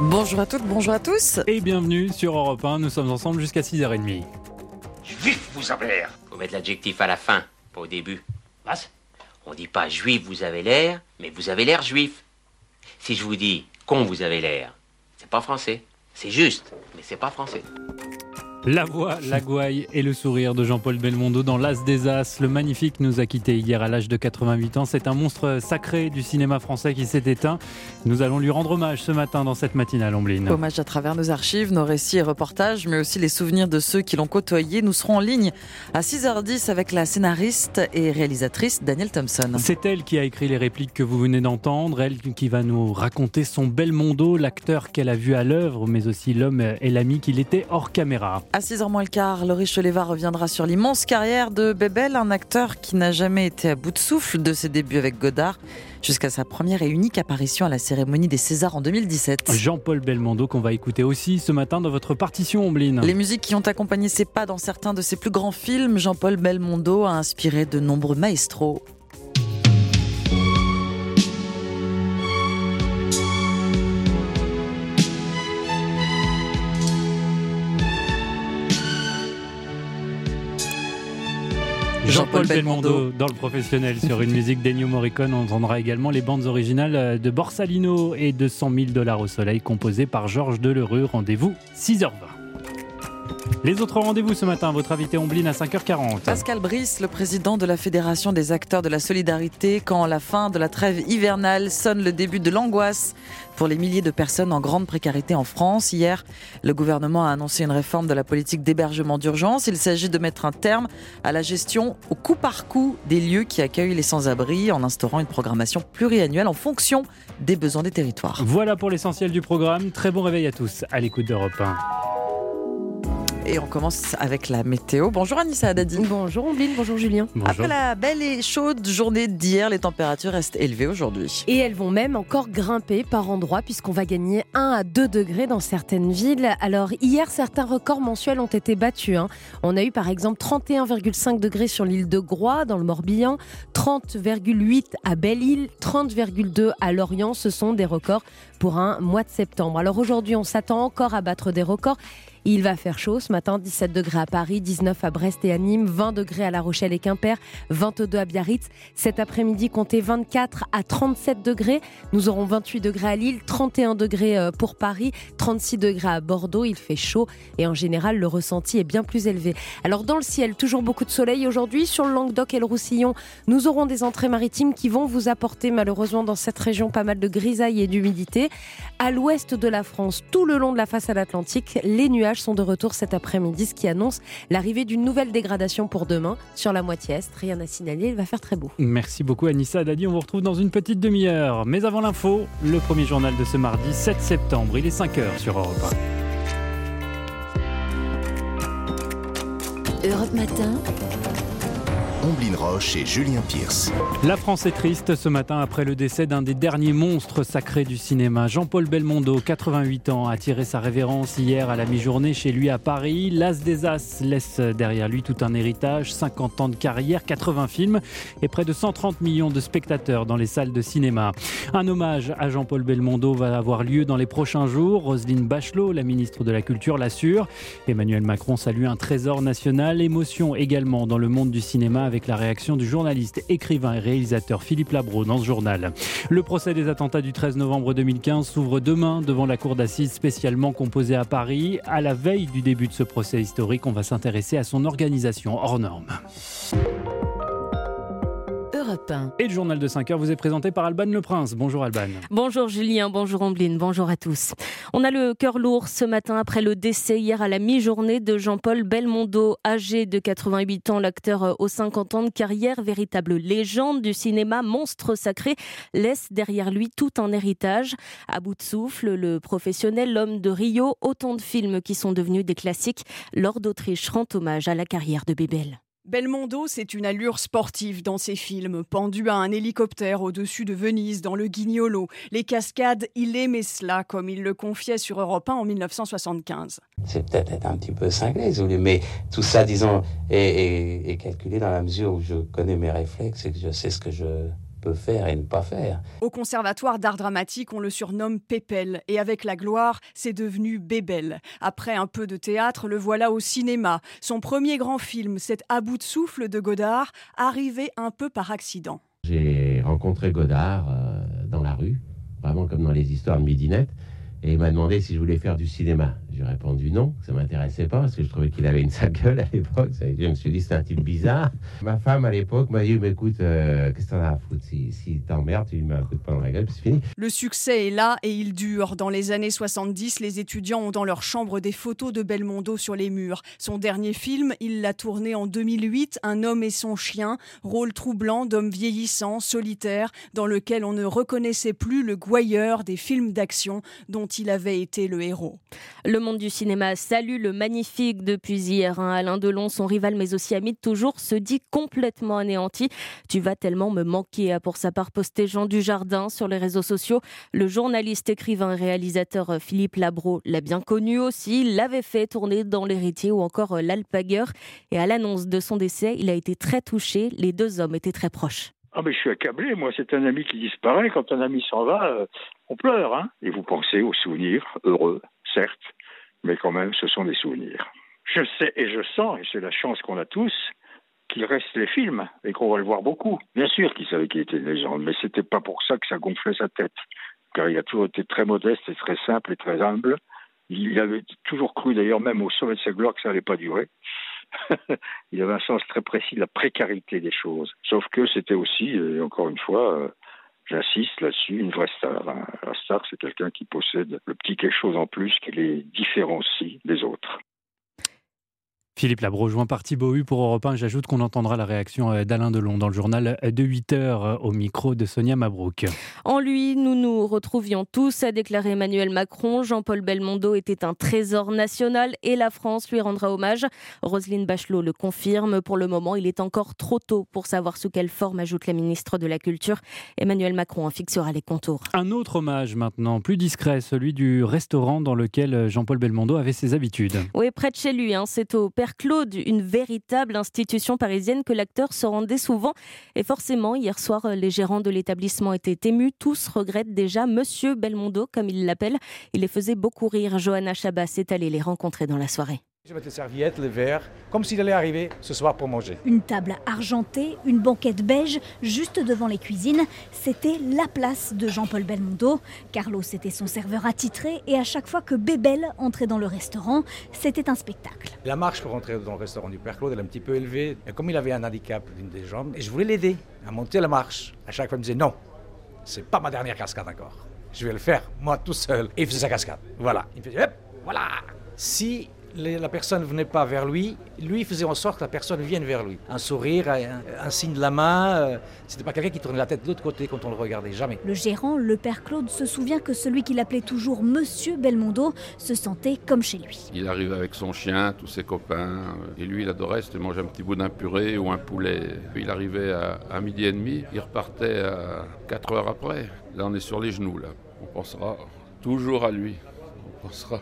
Bonjour à toutes, bonjour à tous. Et bienvenue sur Europe 1, nous sommes ensemble jusqu'à 6h30. Juif, vous avez l'air. Faut mettre l'adjectif à la fin, pas au début. Was? On dit pas juif, vous avez l'air, mais vous avez l'air juif. Si je vous dis con, vous avez l'air, c'est pas français. C'est juste, mais c'est pas français. La voix, la gouaille et le sourire de Jean-Paul Belmondo dans L'As des As. Le magnifique nous a quittés hier à l'âge de 88 ans. C'est un monstre sacré du cinéma français qui s'est éteint. Nous allons lui rendre hommage ce matin dans cette matinale, Ombline. Hommage à travers nos archives, nos récits et reportages, mais aussi les souvenirs de ceux qui l'ont côtoyé. Nous serons en ligne à 6h10 avec la scénariste et réalisatrice Danielle Thompson. C'est elle qui a écrit les répliques que vous venez d'entendre. Elle qui va nous raconter son Belmondo, l'acteur qu'elle a vu à l'œuvre, mais aussi l'homme et l'ami qu'il était hors caméra. À 6h moins le quart, Laurie Choleva reviendra sur l'immense carrière de Bébel, un acteur qui n'a jamais été à bout de souffle de ses débuts avec Godard jusqu'à sa première et unique apparition à la cérémonie des Césars en 2017. Jean-Paul Belmondo qu'on va écouter aussi ce matin dans votre partition, Ombline. Les musiques qui ont accompagné ses pas dans certains de ses plus grands films, Jean-Paul Belmondo a inspiré de nombreux maestros. Jean-Paul Belmondo dans le professionnel sur une musique d'Ennio Morricone. On entendra également les bandes originales de Borsalino et de 100 000 $ au soleil composées par Georges Delerue. Rendez-vous 6h20. Les autres rendez-vous ce matin, votre invité Ombline à 5h40. Pascal Brice, le président de la Fédération des acteurs de la solidarité, quand la fin de la trêve hivernale sonne le début de l'angoisse pour les milliers de personnes en grande précarité en France. Hier, le gouvernement a annoncé une réforme de la politique d'hébergement d'urgence. Il s'agit de mettre un terme à la gestion au coup par coup des lieux qui accueillent les sans-abri en instaurant une programmation pluriannuelle en fonction des besoins des territoires. Voilà pour l'essentiel du programme. Très bon réveil à tous à l'écoute d'Europe 1. Et on commence avec la météo. Bonjour Anissa Haddadi. Bonjour Ombline, bonjour Julien. Bonjour. Après la belle et chaude journée d'hier, les températures restent élevées aujourd'hui. Et elles vont même encore grimper par endroits puisqu'on va gagner 1 à 2 degrés dans certaines villes. Alors hier, certains records mensuels ont été battus. On a eu par exemple 31,5 degrés sur l'île de Groix dans le Morbihan, 30,8 à Belle-Île, 30,2 à Lorient. Ce sont des records pour un mois de septembre. Alors aujourd'hui, on s'attend encore à battre des records. Il va faire chaud ce matin, 17 degrés à Paris, 19 à Brest et à Nîmes, 20 degrés à La Rochelle et Quimper, 22 à Biarritz. Cet après-midi, comptez 24 à 37 degrés. Nous aurons 28 degrés à Lille, 31 degrés pour Paris, 36 degrés à Bordeaux. Il fait chaud et en général, le ressenti est bien plus élevé. Alors dans le ciel, toujours beaucoup de soleil aujourd'hui. Sur le Languedoc et le Roussillon, nous aurons des entrées maritimes qui vont vous apporter malheureusement dans cette région pas mal de grisailles et d'humidité. À l'ouest de la France, tout le long de la façade atlantique, les nuages sont de retour cet après-midi, ce qui annonce l'arrivée d'une nouvelle dégradation pour demain sur la moitié est. Rien à signaler, il va faire très beau. Merci beaucoup Anissa Haddadi, on vous retrouve dans une petite demi-heure. Mais avant l'info, le premier journal de ce mardi 7 septembre, il est 5h sur Europe 1. Europe Matin. Ombline Roche et Julien Pierce. La France est triste ce matin après le décès d'un des derniers monstres sacrés du cinéma. Jean-Paul Belmondo, 88 ans, a tiré sa révérence hier à la mi-journée chez lui à Paris. L'As des As laisse derrière lui tout un héritage, 50 ans de carrière, 80 films et près de 130 millions de spectateurs dans les salles de cinéma. Un hommage à Jean-Paul Belmondo va avoir lieu dans les prochains jours. Roselyne Bachelot, la ministre de la Culture, l'assure. Emmanuel Macron salue un trésor national. Émotion également dans le monde du cinéma avec la réaction du journaliste, écrivain et réalisateur Philippe Labro dans ce journal. Le procès des attentats du 13 novembre 2015 s'ouvre demain devant la cour d'assises spécialement composée à Paris. À la veille du début de ce procès historique, on va s'intéresser à son organisation hors norme. Et le journal de 5h vous est présenté par Alban Le Prince. Bonjour Alban. Bonjour Julien, bonjour Ombline, bonjour à tous. On a le cœur lourd ce matin après le décès hier à la mi-journée de Jean-Paul Belmondo. Âgé de 88 ans, l'acteur aux 50 ans de carrière, véritable légende du cinéma, monstre sacré, laisse derrière lui tout un héritage. À bout de souffle, le professionnel, l'homme de Rio, autant de films qui sont devenus des classiques. Lord d'Autriche rend hommage à la carrière de Bébel. Belmondo, c'est une allure sportive dans ses films, pendu à un hélicoptère au-dessus de Venise, dans le Guignolo. Les cascades, il aimait cela, comme il le confiait sur Europe 1 en 1975. C'est peut-être être un petit peu cinglé, mais tout ça, disons, est calculé dans la mesure où je connais mes réflexes et que je sais ce que je peut faire et ne pas faire. Au Conservatoire d'art dramatique, on le surnomme Pépel. Et avec la gloire, c'est devenu Bébel. Après un peu de théâtre, le voilà au cinéma. Son premier grand film, c'est À bout de souffle de Godard, arrivé un peu par accident. J'ai rencontré Godard dans la rue, vraiment comme dans les histoires de Midinette, et il m'a demandé si je voulais faire du cinéma. J'ai répondu non, ça m'intéressait pas, parce que je trouvais qu'il avait une sale gueule à l'époque. Je me suis dit, c'est un type bizarre. Ma femme, à l'époque, m'a dit, mais écoute, qu'est-ce que t'en as à foutre? Si t'emmerdes, tu lui mets un coup de poing dans la gueule, puis c'est fini. Le succès est là et il dure. Dans les années 70, les étudiants ont dans leur chambre des photos de Belmondo sur les murs. Son dernier film, il l'a tourné en 2008, Un homme et son chien, rôle troublant d'homme vieillissant, solitaire, dans lequel on ne reconnaissait plus le gouailleur des films d'action dont il avait été le héros. Le monde du cinéma salue le magnifique depuis hier. Alain Delon, son rival mais aussi ami de toujours, se dit complètement anéanti. Tu vas tellement me manquer, a pour sa part posté Jean Dujardin sur les réseaux sociaux. Le journaliste, écrivain et réalisateur Philippe Labro l'a bien connu aussi. Il l'avait fait tourner dans L'Héritier ou encore L'Alpagueur. Et à l'annonce de son décès, il a été très touché. Les deux hommes étaient très proches. Ah mais je suis accablé, moi c'est un ami qui disparaît, quand un ami s'en va, on pleure, hein. Et vous pensez aux souvenirs, heureux, certes, mais quand même ce sont des souvenirs. Je sais et je sens, et c'est la chance qu'on a tous, qu'il reste les films et qu'on va le voir beaucoup. Bien sûr qu'il savait qu'il était une légende, mais c'était pas pour ça que ça gonflait sa tête, car il a toujours été très modeste et très simple et très humble. Il avait toujours cru d'ailleurs même au sommet de sa gloire que ça n'allait pas durer. Il avait un sens très précis de la précarité des choses. Sauf que c'était aussi, et encore une fois, j'insiste là-dessus, une vraie star. La star, c'est quelqu'un qui possède le petit quelque chose en plus qui les différencie des autres. Philippe Labro, joint par Thibaut Hu pour Europe 1. J'ajoute qu'on entendra la réaction d'Alain Delon dans le journal de 8h au micro de Sonia Mabrouk. En lui, nous nous retrouvions tous, a déclaré Emmanuel Macron. Jean-Paul Belmondo était un trésor national et la France lui rendra hommage. Roselyne Bachelot le confirme. Pour le moment, il est encore trop tôt pour savoir sous quelle forme, ajoute la ministre de la Culture. Emmanuel Macron en fixera les contours. Un autre hommage maintenant, plus discret, celui du restaurant dans lequel Jean-Paul Belmondo avait ses habitudes. Oui, près de chez lui, c'est au Père Claude, une véritable institution parisienne que l'acteur se rendait souvent. Et forcément, hier soir, les gérants de l'établissement étaient émus. Tous regrettent déjà Monsieur Belmondo, comme il l'appelle. Il les faisait beaucoup rire. Johanna Chabas est allée les rencontrer dans la soirée. Je mettais les serviettes, les verres, comme s'il allait arriver ce soir pour manger. Une table argentée, une banquette beige, juste devant les cuisines. C'était la place de Jean-Paul Belmondo. Carlos était son serveur attitré et à chaque fois que Bébel entrait dans le restaurant, c'était un spectacle. La marche pour entrer dans le restaurant du Père Claude, elle est un petit peu élevée. Et comme il avait un handicap d'une des jambes, et je voulais l'aider à monter la marche. À chaque fois, il me disait non, c'est pas ma dernière cascade encore. Je vais le faire, moi tout seul. Et il faisait sa cascade. Voilà. Il me faisait hop, voilà. Si la personne ne venait pas vers lui, lui faisait en sorte que la personne vienne vers lui. Un sourire, un signe de la main, c'était pas quelqu'un qui tournait la tête de l'autre côté quand on le regardait, jamais. Le gérant, le Père Claude, se souvient que celui qu'il appelait toujours Monsieur Belmondo se sentait comme chez lui. Il arrivait avec son chien, tous ses copains, et lui il adorait, c'était manger un petit bout d'un purée ou un poulet. Il arrivait à midi et demi, il repartait à 4 heures après. Là on est sur les genoux, là. On pensera toujours à lui, on pensera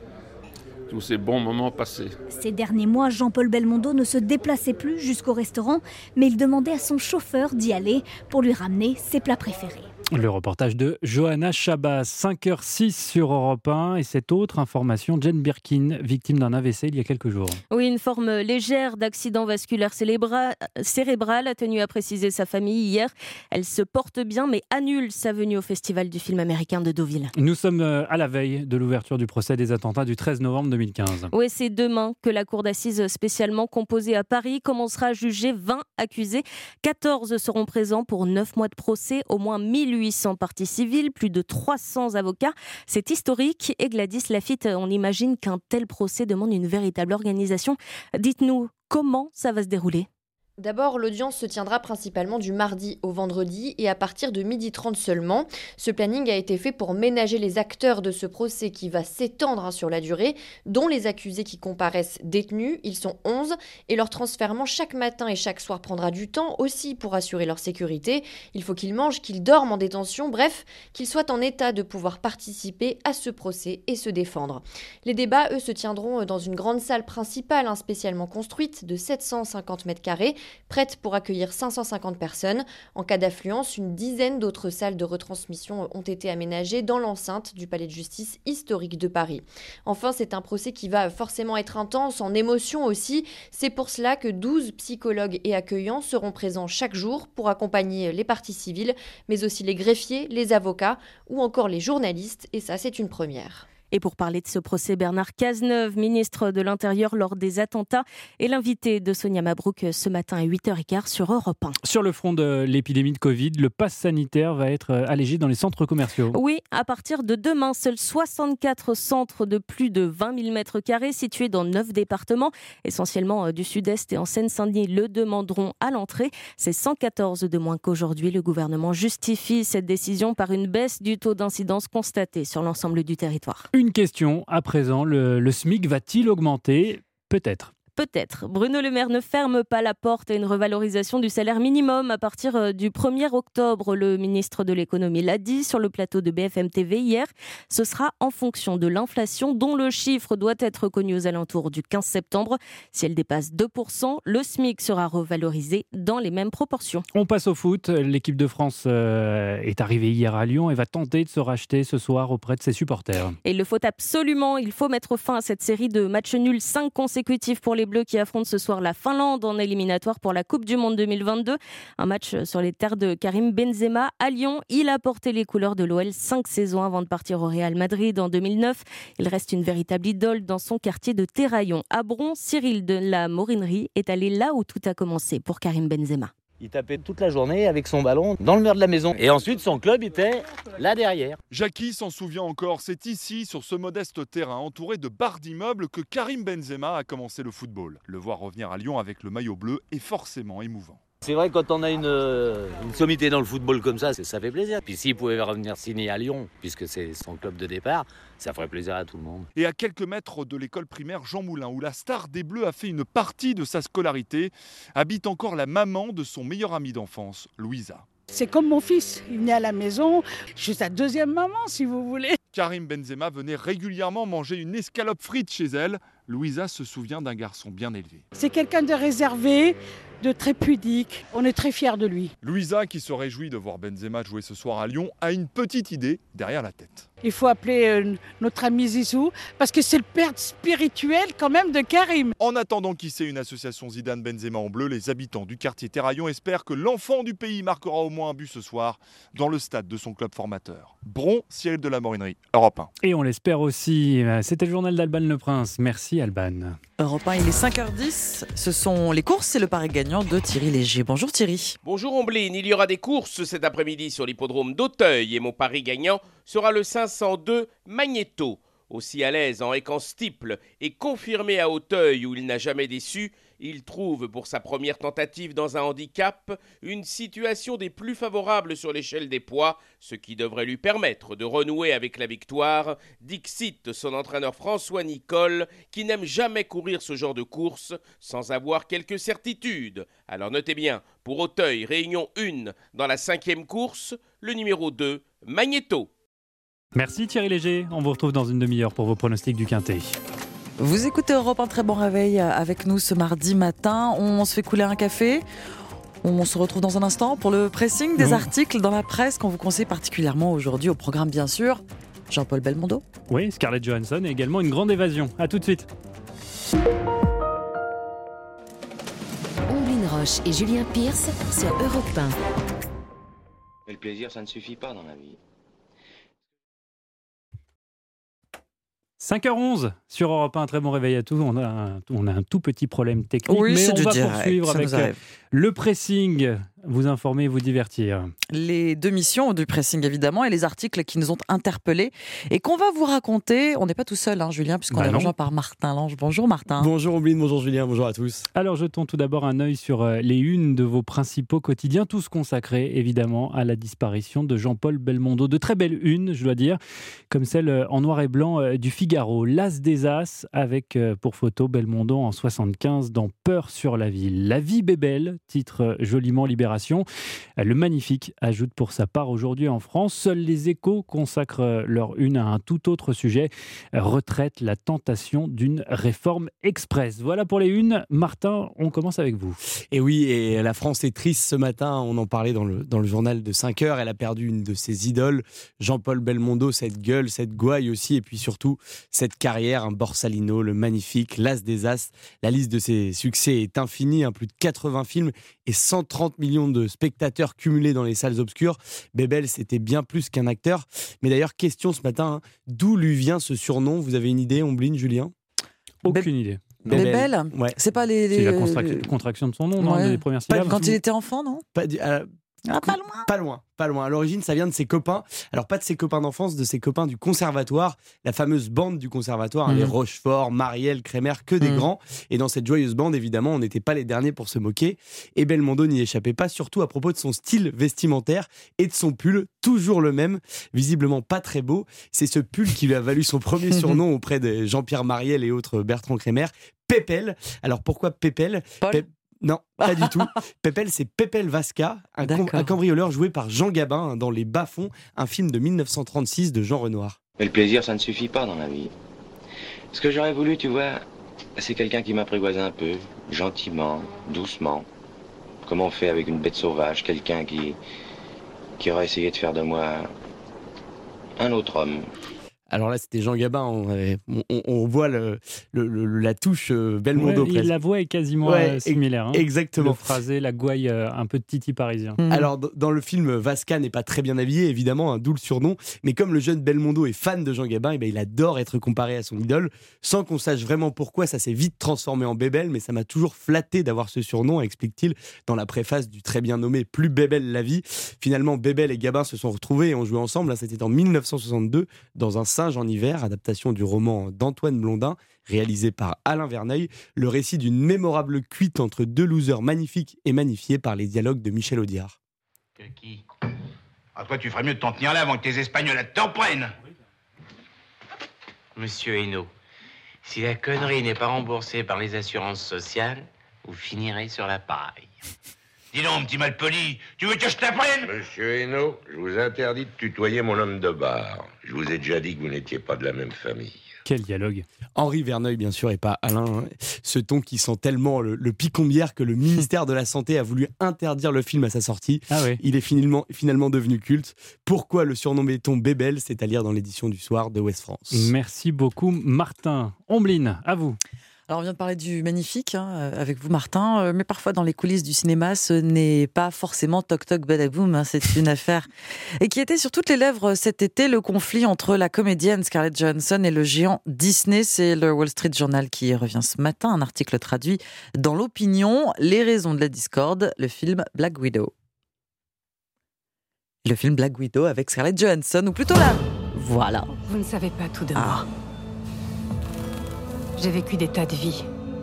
tous ces bons moments passés. Ces derniers mois, Jean-Paul Belmondo ne se déplaçait plus jusqu'au restaurant, mais il demandait à son chauffeur d'y aller pour lui ramener ses plats préférés. Le reportage de Johanna Chabas, 5h06 sur Europe 1. Et cette autre information, Jane Birkin, victime d'un AVC il y a quelques jours. Oui, une forme légère d'accident vasculaire cérébral, a tenu à préciser sa famille hier. Elle se porte bien, mais annule sa venue au Festival du film américain de Deauville. Nous sommes à la veille de l'ouverture du procès des attentats du 13 novembre 2015. Oui, c'est demain que la cour d'assises spécialement composée à Paris commencera à juger 20 accusés. 14 seront présents pour 9 mois de procès, au moins 1800 parties civiles, plus de 300 avocats. C'est historique et Gladys Lafitte, on imagine qu'un tel procès demande une véritable organisation. Dites-nous, comment ça va se dérouler ? D'abord, l'audience se tiendra principalement du mardi au vendredi et à partir de 12h30 seulement. Ce planning a été fait pour ménager les acteurs de ce procès qui va s'étendre sur la durée, dont les accusés qui comparaissent détenus. Ils sont 11 et leur transfèrement chaque matin et chaque soir prendra du temps aussi pour assurer leur sécurité. Il faut qu'ils mangent, qu'ils dorment en détention, bref, qu'ils soient en état de pouvoir participer à ce procès et se défendre. Les débats, eux, se tiendront dans une grande salle principale spécialement construite de 750 mètres carrés. prête pour accueillir 550 personnes. En cas d'affluence, une dizaine d'autres salles de retransmission ont été aménagées dans l'enceinte du palais de justice historique de Paris. Enfin, c'est un procès qui va forcément être intense, en émotion aussi. C'est pour cela que 12 psychologues et accueillants seront présents chaque jour pour accompagner les parties civiles, mais aussi les greffiers, les avocats ou encore les journalistes. Et ça, c'est une première. Et pour parler de ce procès, Bernard Cazeneuve, ministre de l'Intérieur lors des attentats, est l'invité de Sonia Mabrouk ce matin à 8h15 sur Europe 1. Sur le front de l'épidémie de Covid, le pass sanitaire va être allégé dans les centres commerciaux. Oui, à partir de demain, seuls 64 centres de plus de 20 000 m² situés dans 9 départements, essentiellement du Sud-Est et en Seine-Saint-Denis, le demanderont à l'entrée. C'est 114 de moins qu'aujourd'hui. Le gouvernement justifie cette décision par une baisse du taux d'incidence constaté sur l'ensemble du territoire. Une question à présent, le SMIC va-t-il augmenter ? Peut-être. Peut-être. Bruno Le Maire ne ferme pas la porte à une revalorisation du salaire minimum à partir du 1er octobre. Le ministre de l'économie l'a dit sur le plateau de BFM TV hier. Ce sera en fonction de l'inflation dont le chiffre doit être connu aux alentours du 15 septembre. Si elle dépasse 2%, le SMIC sera revalorisé dans les mêmes proportions. On passe au foot. L'équipe de France est arrivée hier à Lyon et va tenter de se racheter ce soir auprès de ses supporters. Et il le faut absolument. Il faut mettre fin à cette série de matchs nuls 5 consécutifs pour les Bleus qui affrontent ce soir la Finlande en éliminatoire pour la Coupe du Monde 2022. Un match sur les terres de Karim Benzema à Lyon. Il a porté les couleurs de l'OL 5 saisons avant de partir au Real Madrid en 2009. Il reste une véritable idole dans son quartier de Terraillon. À Bron, Cyril de la Morinerie est allé là où tout a commencé pour Karim Benzema. Il tapait toute la journée avec son ballon dans le mur de la maison. Et ensuite, son club était là derrière. Jackie s'en souvient encore. C'est ici, sur ce modeste terrain, entouré de barres d'immeubles, que Karim Benzema a commencé le football. Le voir revenir à Lyon avec le maillot bleu est forcément émouvant. C'est vrai, quand on a une sommité dans le football comme ça fait plaisir. Puis s'il pouvait revenir signer à Lyon, puisque c'est son club de départ, ça ferait plaisir à tout le monde. Et à quelques mètres de l'école primaire Jean Moulin, où la star des Bleus a fait une partie de sa scolarité, habite encore la maman de son meilleur ami d'enfance, Louisa. C'est comme mon fils, il venait à la maison, je suis sa deuxième maman si vous voulez. Karim Benzema venait régulièrement manger une escalope frite chez elle. Louisa se souvient d'un garçon bien élevé. C'est quelqu'un de réservé, de très pudique, on est très fiers de lui. Louisa, qui se réjouit de voir Benzema jouer ce soir à Lyon, a une petite idée derrière la tête. Il faut appeler notre ami Zizou, parce que c'est le père spirituel quand même de Karim. En attendant qu'il y ait une association Zidane Benzema en bleu, les habitants du quartier Terraillon espèrent que l'enfant du pays marquera au moins un but ce soir dans le stade de son club formateur. Bron, Cyril de la Morinerie, Europe 1. Et on l'espère aussi. C'était le journal d'Alban Le Prince. Merci Alban. Europe 1, il est 5h10. Ce sont les courses et le pari gagnant de Thierry Léger. Bonjour Thierry. Bonjour Ombline, il y aura des courses cet après-midi sur l'hippodrome d'Auteuil et mon pari gagnant sera le 502 Magneto. Aussi à l'aise en écan-stiple et confirmé à Auteuil où il n'a jamais déçu, il trouve pour sa première tentative dans un handicap une situation des plus favorables sur l'échelle des poids, ce qui devrait lui permettre de renouer avec la victoire. Dixit son entraîneur François Nicole, qui n'aime jamais courir ce genre de course sans avoir quelques certitudes. Alors notez bien, pour Auteuil, réunion 1 dans la 5e course, le numéro 2, Magneto. Merci Thierry Léger. On vous retrouve dans une demi-heure pour vos pronostics du Quintet. Vous écoutez Europe 1, très bon réveil avec nous ce mardi matin. On se fait couler un café. On se retrouve dans un instant pour le pressing des articles dans la presse qu'on vous conseille particulièrement aujourd'hui au programme bien sûr. Jean-Paul Belmondo. Oui, Scarlett Johansson et également une grande évasion. À tout de suite. Omblin Roche et Julien Pierce sur Europe 1. Mais le plaisir, ça ne suffit pas dans la vie. 5h11 sur Europe 1, très bon réveil à tous. On a un tout petit problème technique, oui, mais on va direct, poursuivre avec le pressing, vous informer, vous divertir. Les deux missions du pressing évidemment et les articles qui nous ont interpellés et qu'on va vous raconter. On n'est pas tout seul, Julien, puisqu'on est rejoint par Martin Lange. Bonjour Martin. Bonjour Ombline, bonjour Julien, bonjour à tous. Alors jetons tout d'abord un œil sur les unes de vos principaux quotidiens, tous consacrés évidemment à la disparition de Jean-Paul Belmondo. De très belles unes, je dois dire, comme celle en noir et blanc du Figaro. L'As des As avec pour photo Belmondo en 75 dans Peur sur la ville. La vie bébelle, titre joliment Libération. Libération. Le Magnifique ajoute pour sa part aujourd'hui en France. Seuls les Échos consacrent leur une à un tout autre sujet. Retraite, la tentation d'une réforme express. Voilà pour les unes. Martin, on commence avec vous. Et oui, et la France est triste ce matin. On en parlait dans le journal de 5 heures. Elle a perdu une de ses idoles, Jean-Paul Belmondo, cette gueule, cette gouaille aussi, et puis surtout cette carrière, un Borsalino, le Magnifique, l'As des As. La liste de ses succès est infinie, plus de 80 films et 130 millions de spectateurs cumulés dans les salles obscures. Bébel, c'était bien plus qu'un acteur. Mais d'ailleurs, question ce matin, d'où lui vient ce surnom ? Vous avez une idée, Ombline, Julien ? Aucune idée. Bébel, ouais. C'est pas les... C'est la contraction de son nom, non, les premières syllabes. Quand il était enfant, non ? Pas loin. À l'origine, ça vient de ses copains. Alors, pas de ses copains d'enfance, de ses copains du conservatoire. La fameuse bande du conservatoire, les Rochefort, Marielle, Crémer, que des grands. Et dans cette joyeuse bande, évidemment, on n'était pas les derniers pour se moquer. Et Belmondo n'y échappait pas, surtout à propos de son style vestimentaire et de son pull, toujours le même, visiblement pas très beau. C'est ce pull qui lui a valu son premier surnom auprès de Jean-Pierre Marielle et autres Bertrand Crémer, Pépel. Alors, pourquoi Pépel ? Non, pas du tout. Pépel, c'est Pépel Vasca, un cambrioleur joué par Jean Gabin dans Les Bas-fonds, un film de 1936 de Jean Renoir. Mais le plaisir, ça ne suffit pas dans la vie. Ce que j'aurais voulu, tu vois, c'est quelqu'un qui m'apprivoise un peu, gentiment, doucement, comme on fait avec une bête sauvage, quelqu'un qui aurait essayé de faire de moi un autre homme. Alors là, c'était Jean Gabin. On voit la touche Belmondo. Ouais, la voix est quasiment similaire. Exactement. Le phrasé, la gouaille, un peu de Titi parisien. Alors, dans le film, Vasca n'est pas très bien habillé, évidemment, d'où le surnom. Mais comme le jeune Belmondo est fan de Jean Gabin, il adore être comparé à son idole. Sans qu'on sache vraiment pourquoi, ça s'est vite transformé en Bébel. Mais ça m'a toujours flatté d'avoir ce surnom, explique-t-il dans la préface du très bien nommé Plus Bébel la vie. Finalement, Bébel et Gabin se sont retrouvés et ont joué ensemble. C'était en 1962, dans un Singe en hiver, adaptation du roman d'Antoine Blondin, réalisé par Alain Verneuil, le récit d'une mémorable cuite entre deux losers magnifiques et magnifiés par les dialogues de Michel Audiard. Qui ? Toi, tu ferais mieux de t'en tenir là avant que tes Espagnols t'en prennent. Monsieur Hainaut, si la connerie n'est pas remboursée par les assurances sociales, vous finirez sur la paille. Dis donc, petit malpoli, tu veux que je t'apprenne ? Monsieur Hainaut, je vous interdis de tutoyer mon homme de bar. Je vous ai déjà dit que vous n'étiez pas de la même famille. Quel dialogue. Henri Verneuil, bien sûr, et pas Alain. Ce ton qui sent tellement le picombière que le ministère de la Santé a voulu interdire le film à sa sortie. Ah oui. Il est finalement devenu culte. Pourquoi le surnommait-on Bébel ? C'est à lire dans l'édition du soir de Ouest France. Merci beaucoup, Martin. Ombline, à vous. Alors on vient de parler du Magnifique avec vous Martin, mais parfois dans les coulisses du cinéma ce n'est pas forcément toc toc badaboum, c'est une affaire et qui était sur toutes les lèvres cet été, le conflit entre la comédienne Scarlett Johansson et le géant Disney. C'est le Wall Street Journal qui revient ce matin, un article traduit dans l'Opinion, les raisons de la discorde, le film Black Widow. Le film Black Widow avec Scarlett Johansson, ou plutôt là, voilà. Vous ne savez pas tout de moi. J'ai vécu des tas de vies.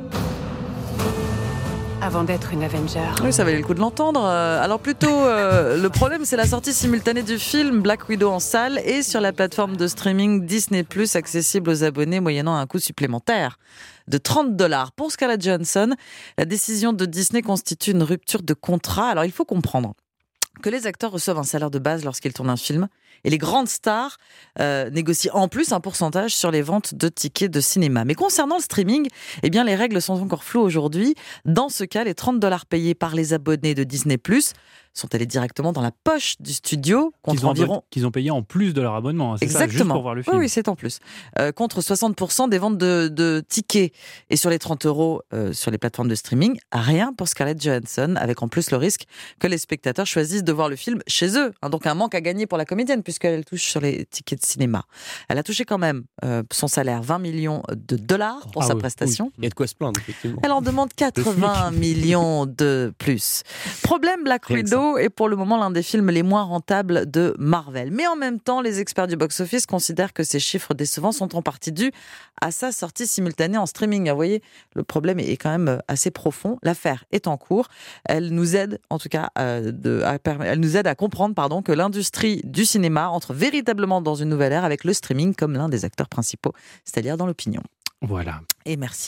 Avant d'être une Avenger. Oui, ça valait le coup de l'entendre. Alors plutôt, le problème, c'est la sortie simultanée du film Black Widow en salle et sur la plateforme de streaming Disney+, accessible aux abonnés moyennant un coût supplémentaire de $30. Pour Scarlett Johansson, la décision de Disney constitue une rupture de contrat. Alors il faut comprendre que les acteurs reçoivent un salaire de base lorsqu'ils tournent un film et les grandes stars négocient en plus un pourcentage sur les ventes de tickets de cinéma. Mais concernant le streaming, eh bien les règles sont encore floues aujourd'hui. Dans ce cas, les $30 payés par les abonnés de Disney+ sont allés directement dans la poche du studio contre qu'ils ont payé en plus de leur abonnement. C'est exactement. Ça, juste pour voir le film. Oui, c'est en plus. Contre 60% des ventes de tickets. Et sur les €30 sur les plateformes de streaming, rien pour Scarlett Johansson, avec en plus le risque que les spectateurs choisissent de voir le film chez eux. Donc un manque à gagner pour la comédienne, puisqu'elle touche sur les tickets de cinéma. Elle a touché quand même son salaire, $20 millions pour sa prestation. Il y a de quoi se plaindre, effectivement. Elle en demande 80 millions de plus. Problème, Black Widow est pour le moment l'un des films les moins rentables de Marvel. Mais en même temps, les experts du box-office considèrent que ces chiffres décevants sont en partie dus à sa sortie simultanée en streaming. Vous voyez, le problème est quand même assez profond. L'affaire est en cours. Elle nous aide, en tout cas, elle nous aide à comprendre que l'industrie du cinéma entre véritablement dans une nouvelle ère avec le streaming comme l'un des acteurs principaux, c'est-à-dire dans l'Opinion. Voilà. Et merci,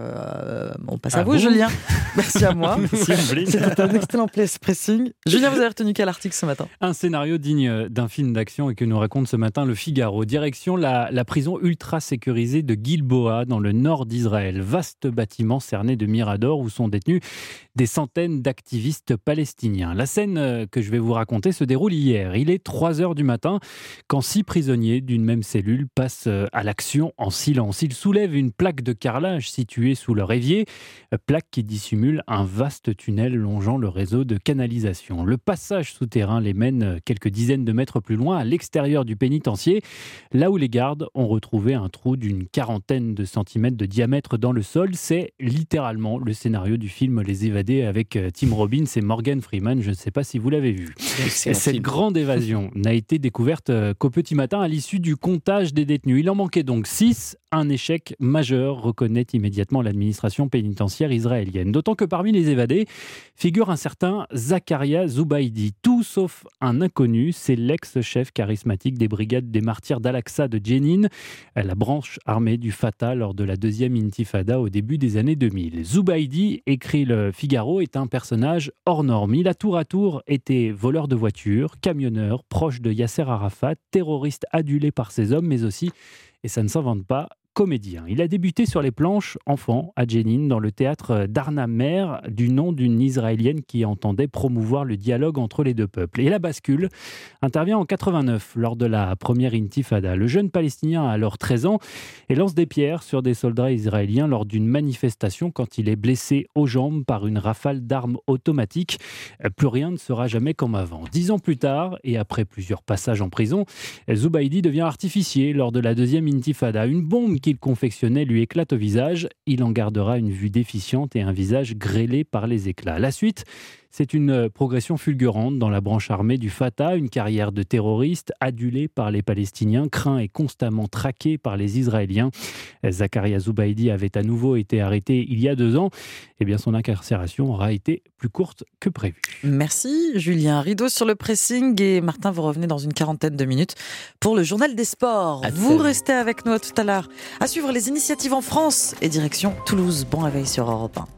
on passe à vous, Julien. Merci à moi. C'était un excellent pressing. Julien, vous avez retenu quel article ce matin ? Un scénario digne d'un film d'action et que nous raconte ce matin Le Figaro. Direction la prison ultra sécurisée de Gilboa dans le nord d'Israël. Vaste bâtiment cerné de miradors où sont détenus des centaines d'activistes palestiniens. La scène que je vais vous raconter se déroule hier. Il est 3h du matin quand 6 prisonniers d'une même cellule passent à l'action en silence. Ils soulèvent une plaque de carrelage située sous leur évier, plaque qui dissimule un vaste tunnel longeant le réseau de canalisation. Le passage souterrain les mène quelques dizaines de mètres plus loin, à l'extérieur du pénitencier, là où les gardes ont retrouvé un trou d'une 40aine de centimètres de diamètre dans le sol. C'est littéralement le scénario du film Les Évadés avec Tim Robbins et Morgan Freeman. Je ne sais pas si vous l'avez vu. Cette grande évasion n'a été découverte qu'au petit matin à l'issue du comptage des détenus. Il en manquait donc 6, un échec majeur, reconnaît immédiatement l'administration pénitentiaire israélienne. D'autant que parmi les évadés figure un certain Zakaria Zubaidi, tout sauf un inconnu, c'est l'ex-chef charismatique des brigades des martyrs d'Al-Aqsa de Jenin, la branche armée du Fatah lors de la deuxième intifada au début des années 2000. Zubaidi, écrit le Figaro, est un personnage hors norme. Il a tour à tour été voleur de voitures, camionneur, proche de Yasser Arafat, terroriste adulé par ses hommes, mais aussi, et ça ne s'invente pas, comédien. Il a débuté sur les planches enfant à Jenin dans le théâtre d'Arna Mer, du nom d'une Israélienne qui entendait promouvoir le dialogue entre les deux peuples. Et la bascule intervient en 89 lors de la première intifada. Le jeune Palestinien a alors 13 ans et lance des pierres sur des soldats israéliens lors d'une manifestation quand il est blessé aux jambes par une rafale d'armes automatiques. Plus rien ne sera jamais comme avant. 10 ans plus tard, et après plusieurs passages en prison, Zubaidi devient artificier lors de la deuxième intifada. Une bombe qu'il confectionnait lui éclate au visage. Il en gardera une vue déficiente et un visage grêlé par les éclats. La suite, c'est une progression fulgurante dans la branche armée du Fatah, une carrière de terroriste adulé par les Palestiniens, craint et constamment traqué par les Israéliens. Zakaria Zubaidi avait à nouveau été arrêté il y a 2 ans. Eh bien, son incarcération aura été plus courte que prévu. Merci Julien. Rideau sur le pressing et Martin, vous revenez dans une 40aine de minutes pour le journal des sports. Vous restez avec nous tout à l'heure. À suivre les initiatives en France et direction Toulouse. Bon réveil sur Europe 1.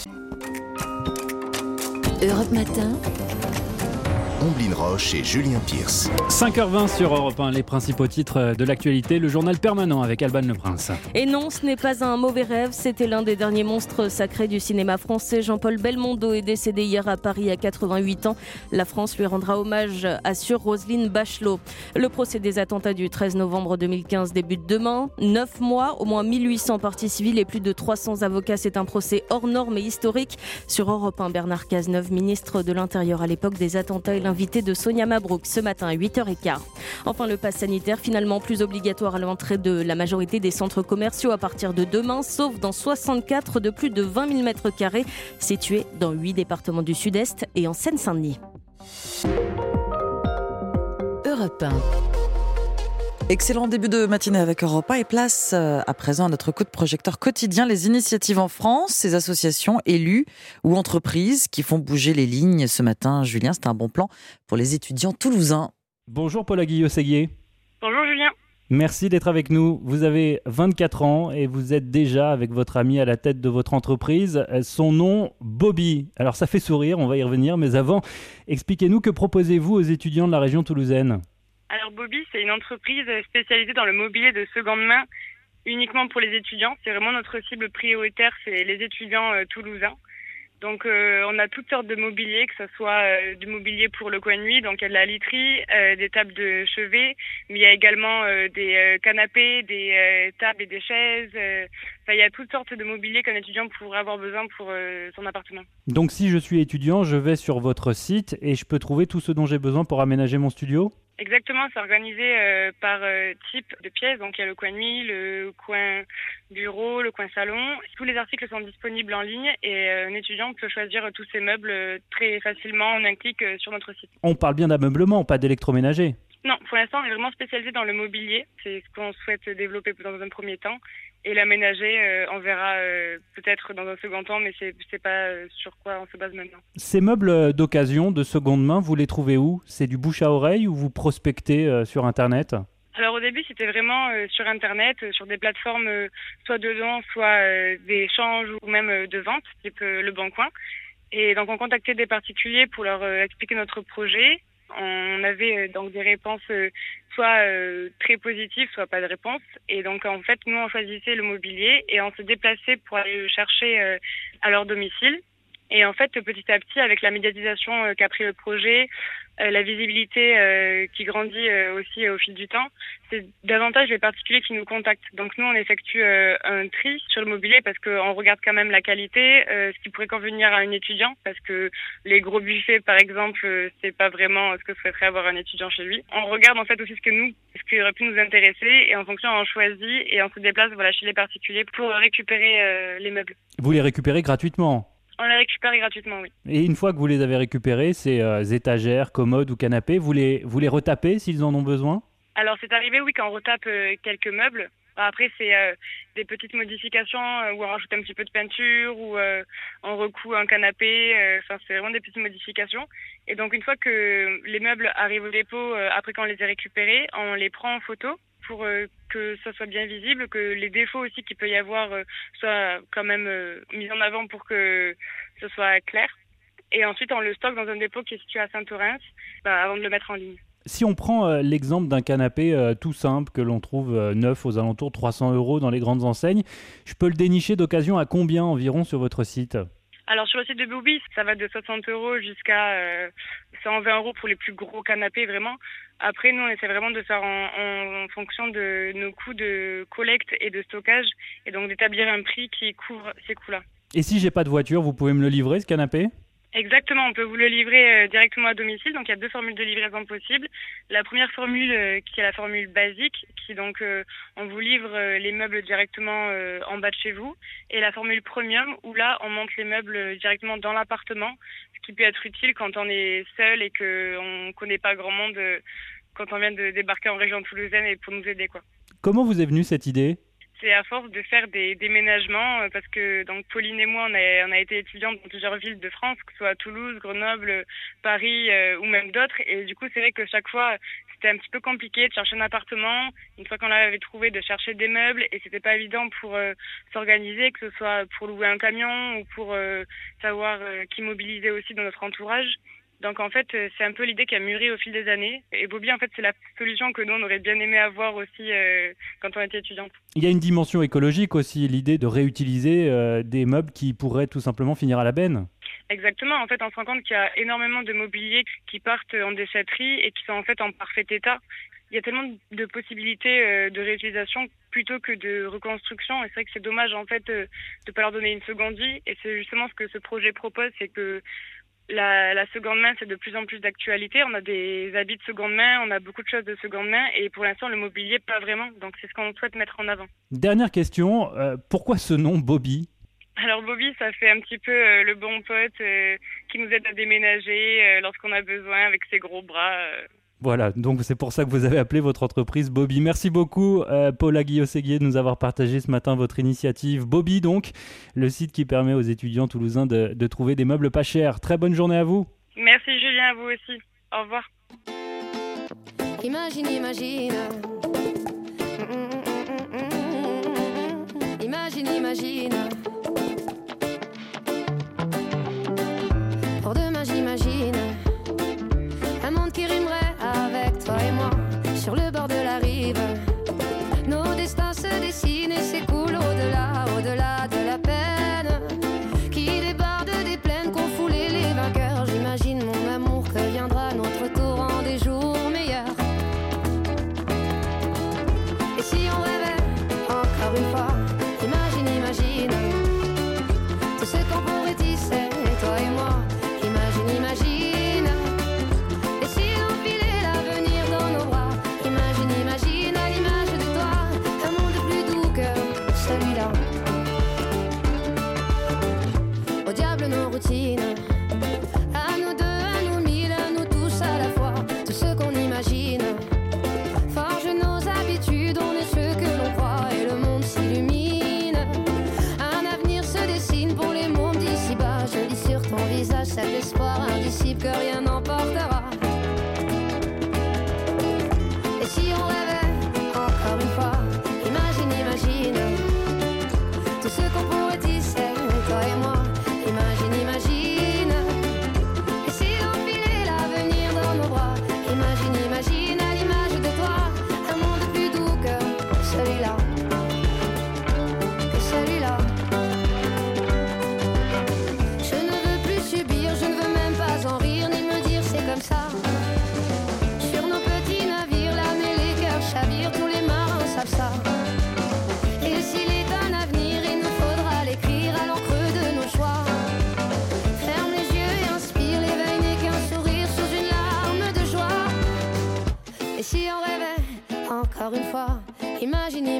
Europe Matin. Omblin Roche et Julien Pierce. 5h20 sur Europe 1, les principaux titres de l'actualité, le journal permanent avec Alban Le Prince. Et non, ce n'est pas un mauvais rêve, c'était l'un des derniers monstres sacrés du cinéma français. Jean-Paul Belmondo est décédé hier à Paris à 88 ans. La France lui rendra hommage, assure Roselyne Bachelot. Le procès des attentats du 13 novembre 2015 débute demain. 9 mois, au moins 1800 parties civiles et plus de 300 avocats. C'est un procès hors norme et historique. Sur Europe 1, Bernard Cazeneuve, ministre de l'Intérieur à l'époque des attentats, et l'invité de Sonia Mabrouk ce matin à 8h15. Enfin, le pass sanitaire, finalement plus obligatoire à l'entrée de la majorité des centres commerciaux à partir de demain, sauf dans 64 de plus de 20 000 m2, situés dans 8 départements du Sud-Est et en Seine-Saint-Denis. Europe 1. Excellent début de matinée avec Europe 1 et place à présent à notre coup de projecteur quotidien, les initiatives en France, ces associations, élus ou entreprises qui font bouger les lignes. Ce matin, Julien, c'est un bon plan pour les étudiants toulousains. Bonjour Paula Guillot-Séguier. Bonjour Julien. Merci d'être avec nous. Vous avez 24 ans et vous êtes déjà avec votre ami à la tête de votre entreprise. Son nom, Bobby. Alors ça fait sourire, on va y revenir, mais avant, expliquez-nous que proposez-vous aux étudiants de la région toulousaine ? Alors Bobby, c'est une entreprise spécialisée dans le mobilier de seconde main uniquement pour les étudiants. C'est vraiment notre cible prioritaire, c'est les étudiants toulousains. Donc on a toutes sortes de mobilier, que ce soit du mobilier pour le coin de nuit, donc il y a de la literie, des tables de chevet, mais il y a également des canapés, des tables et des chaises. Il y a toutes sortes de mobilier qu'un étudiant pourrait avoir besoin pour son appartement. Donc si je suis étudiant, je vais sur votre site et je peux trouver tout ce dont j'ai besoin pour aménager mon studio ? Exactement, c'est organisé par type de pièces. Donc il y a le coin nuit, le coin bureau, le coin salon. Tous les articles sont disponibles en ligne et un étudiant peut choisir tous ses meubles très facilement en un clic sur notre site. On parle bien d'ameublement, pas d'électroménager. Non, pour l'instant, on est vraiment spécialisé dans le mobilier. C'est ce qu'on souhaite développer dans un premier temps. Et l'aménager, on verra peut-être dans un second temps, mais c'est pas sur quoi on se base maintenant. Ces meubles d'occasion, de seconde main, vous les trouvez où ? C'est du bouche à oreille ou vous prospectez sur Internet ? Alors au début, c'était vraiment sur Internet, sur des plateformes soit de dons, soit d'échanges ou même de vente, type Le Bon Coin. Et donc on contactait des particuliers pour leur expliquer notre projet. On avait donc des réponses soit très positives, soit pas de réponse. Et donc en fait, nous on choisissait le mobilier et on se déplaçait pour aller le chercher à leur domicile. Et en fait, petit à petit, avec la médiatisation qu'a pris le projet, la visibilité qui grandit aussi au fil du temps, c'est davantage les particuliers qui nous contactent. Donc nous, on effectue un tri sur le mobilier parce qu'on regarde quand même la qualité, ce qui pourrait convenir à un étudiant, parce que les gros buffets, par exemple, c'est pas vraiment ce que souhaiterait avoir un étudiant chez lui. On regarde en fait aussi ce qui aurait pu nous intéresser, et en fonction, on choisit et on se déplace chez les particuliers pour récupérer les meubles. Vous les récupérez gratuitement ? On les récupère gratuitement, oui. Et une fois que vous les avez récupérés, ces étagères, commodes ou canapés, vous les retapez s'ils en ont besoin ? Alors c'est arrivé, oui, quand on retape quelques meubles. Après, c'est des petites modifications où on rajoute un petit peu de peinture, ou on recoue un canapé. C'est vraiment des petites modifications. Et donc une fois que les meubles arrivent au dépôt, après qu'on les ait récupérés, on les prend en photo pour que ça soit bien visible, que les défauts aussi qu'il peut y avoir soient quand même mis en avant pour que ce soit clair. Et ensuite, on le stocke dans un dépôt qui est situé à Saint-Orens avant de le mettre en ligne. Si on prend l'exemple d'un canapé tout simple que l'on trouve neuf aux alentours de 300 € dans les grandes enseignes, je peux le dénicher d'occasion à combien environ sur votre site ? Alors sur le site de Bobi, ça va de 60 € jusqu'à 120 € pour les plus gros canapés, vraiment. Après, nous, on essaie vraiment de faire en fonction de nos coûts de collecte et de stockage, et donc d'établir un prix qui couvre ces coûts-là. Et si j'ai pas de voiture, vous pouvez me le livrer, ce canapé ? Exactement, on peut vous le livrer directement à domicile. Donc il y a 2 formules de livraison possibles. La première formule qui est la formule basique, qui donc on vous livre les meubles directement en bas de chez vous, et la formule premium où là on monte les meubles directement dans l'appartement, ce qui peut être utile quand on est seul et qu'on connaît pas grand monde quand on vient de débarquer en région toulousaine, et pour nous aider, quoi. Comment vous est venue cette idée ? C'est à force de faire des déménagements, parce que donc Pauline et moi, on a été étudiantes dans plusieurs villes de France, que ce soit Toulouse, Grenoble, Paris ou même d'autres. Et du coup, c'est vrai que chaque fois, c'était un petit peu compliqué de chercher un appartement. Une fois qu'on l'avait trouvé, de chercher des meubles, et c'était pas évident pour s'organiser, que ce soit pour louer un camion ou pour savoir qui mobiliser aussi dans notre entourage. Donc en fait, c'est un peu l'idée qui a mûri au fil des années. Et Bobi, en fait, c'est la solution que nous, on aurait bien aimé avoir aussi quand on était étudiante. Il y a une dimension écologique aussi, l'idée de réutiliser des meubles qui pourraient tout simplement finir à la benne. Exactement. En fait, on se rend compte qu'il y a énormément de mobilier qui partent en déchetterie et qui sont en fait en parfait état. Il y a tellement de possibilités de réutilisation plutôt que de reconstruction. Et c'est vrai que c'est dommage en fait de ne pas leur donner une seconde vie. Et c'est justement ce que ce projet propose, c'est que la seconde main, c'est de plus en plus d'actualité. On a des habits de seconde main, on a beaucoup de choses de seconde main, et pour l'instant, le mobilier, pas vraiment. Donc, c'est ce qu'on souhaite mettre en avant. Dernière question, pourquoi ce nom Bobi ? Alors, Bobi, ça fait un petit peu le bon pote qui nous aide à déménager lorsqu'on a besoin, avec ses gros bras. Voilà, donc c'est pour ça que vous avez appelé votre entreprise Bobi. Merci beaucoup, Paula Guillot-Séguier, de nous avoir partagé ce matin votre initiative. Bobi, donc, le site qui permet aux étudiants toulousains de trouver des meubles pas chers. Très bonne journée à vous. Merci Julien, à vous aussi. Au revoir. Imagine. Imagine. Pour demain, j'imagine un monde qui rimerait avec toi et moi sur le bord de la rive. Nos destins se dessinent et s'écoulent au-delà de la peine qui déborde des plaines qu'ont foulé les vainqueurs. J'imagine mon amour que viendra notre torrent des jours meilleurs. Et si on rêvait encore une fois, imagine tout ce qu'on pourrait tisser, toi et moi. Imagine. Et si on filait l'avenir dans nos bras, imagine à l'image de toi, un monde plus doux que celui-là. Au diable nos routines, à nous deux, à nous mille, à nous tous à la fois. Tout ce qu'on imagine forge nos habitudes, on est ce que l'on croit et le monde s'illumine. Un avenir se dessine pour les mondes d'ici-bas. Je lis sur ton visage cet espoir indicible que rien n'emportera. Et si on rêvait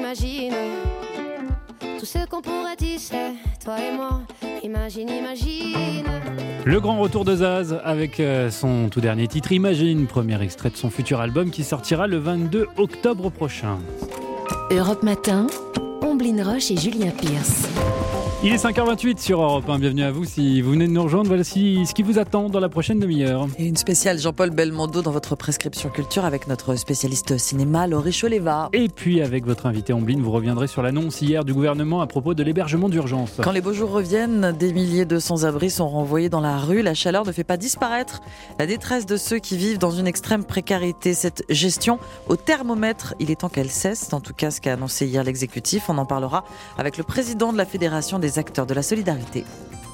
imagine tout ce qu'on pourrait tisser, toi et moi. Imagine, imagine. Le grand retour de Zaz avec son tout dernier titre Imagine, premier extrait de son futur album qui sortira le 22 octobre prochain. Europe Matin, Omblin Roche et Julien Pierce. Il est 5h28 sur Europe 1, bienvenue à vous si vous venez de nous rejoindre, voici ce qui vous attend dans la prochaine demi-heure. Et une spéciale Jean-Paul Belmondo dans votre prescription culture avec notre spécialiste cinéma Laurie Choleva. Et puis avec votre invité Omblin, vous reviendrez sur l'annonce hier du gouvernement à propos de l'hébergement d'urgence. Quand les beaux jours reviennent, des milliers de sans-abri sont renvoyés dans la rue. La chaleur ne fait pas disparaître la détresse de ceux qui vivent dans une extrême précarité. Cette gestion au thermomètre, il est temps qu'elle cesse. C'est en tout cas ce qu'a annoncé hier l'exécutif. On en parlera avec le président de la Fédération des acteurs de la solidarité.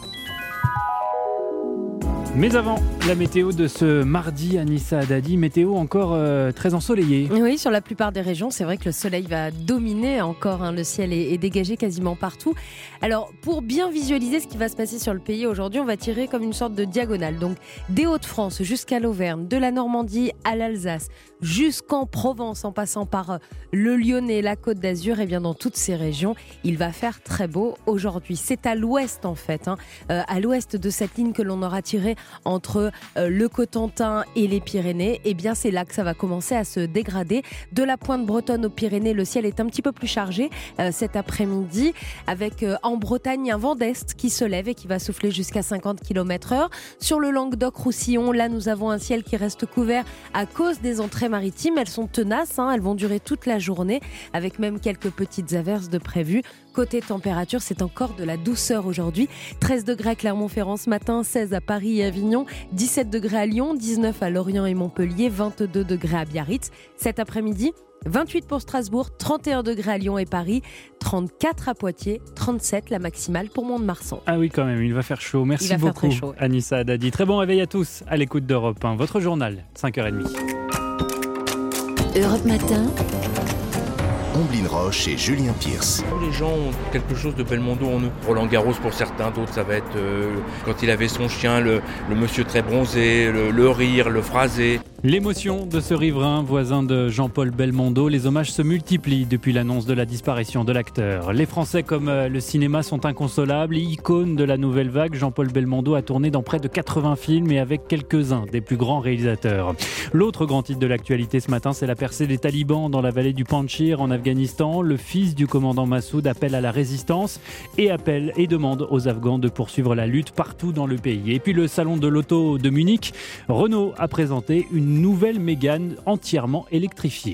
Mais avant, la météo de ce mardi, Anissa Haddadi, météo encore très ensoleillée. Oui, sur la plupart des régions, c'est vrai que le soleil va dominer encore. Le ciel est dégagé quasiment partout. Alors, pour bien visualiser ce qui va se passer sur le pays aujourd'hui, on va tirer comme une sorte de diagonale. Donc, des Hauts-de-France jusqu'à l'Auvergne, de la Normandie à l'Alsace, jusqu'en Provence, en passant par le Lyonnais, la Côte d'Azur, et bien dans toutes ces régions, il va faire très beau aujourd'hui. C'est à l'ouest en fait, à l'ouest de cette ligne que l'on aura tirée entre le Cotentin et les Pyrénées. Et bien c'est là que ça va commencer à se dégrader. De la pointe bretonne aux Pyrénées, le ciel est un petit peu plus chargé cet après-midi, avec en Bretagne un vent d'est qui se lève et qui va souffler jusqu'à 50 km/h. Sur le Languedoc-Roussillon, là nous avons un ciel qui reste couvert à cause des entrées maritimes. Elles sont tenaces, elles vont durer toute la journée, avec même quelques petites averses de prévues. Côté température, c'est encore de la douceur aujourd'hui. 13 degrés à Clermont-Ferrand ce matin, 16 à Paris et Avignon, 17 degrés à Lyon, 19 à Lorient et Montpellier, 22 degrés à Biarritz. Cet après-midi, 28 pour Strasbourg, 31 degrés à Lyon et Paris, 34 à Poitiers, 37 la maximale pour Mont-de-Marsan. Ah oui quand même, il va faire chaud. Merci beaucoup Anissa Haddadi. Très bon réveil à tous à l'écoute d'Europe 1. Votre journal, 5h30. Europe Matin, Omblin Roche et Julien Pierce. Tous les gens ont quelque chose de Belmondo en eux. Roland Garros pour certains, d'autres ça va être quand il avait son chien, le monsieur très bronzé, le rire, le phrasé. L'émotion de ce riverain, voisin de Jean-Paul Belmondo, les hommages se multiplient depuis l'annonce de la disparition de l'acteur. Les Français comme le cinéma sont inconsolables, icône de la nouvelle vague. Jean-Paul Belmondo a tourné dans près de 80 films et avec quelques-uns des plus grands réalisateurs. L'autre grand titre de l'actualité ce matin, c'est la percée des talibans dans la vallée du Panjshir en Afghanistan. Le fils du commandant Massoud appelle à la résistance et demande aux Afghans de poursuivre la lutte partout dans le pays. Et puis le salon de l'auto de Munich, Renault a présenté une nouvelle Mégane entièrement électrifiée.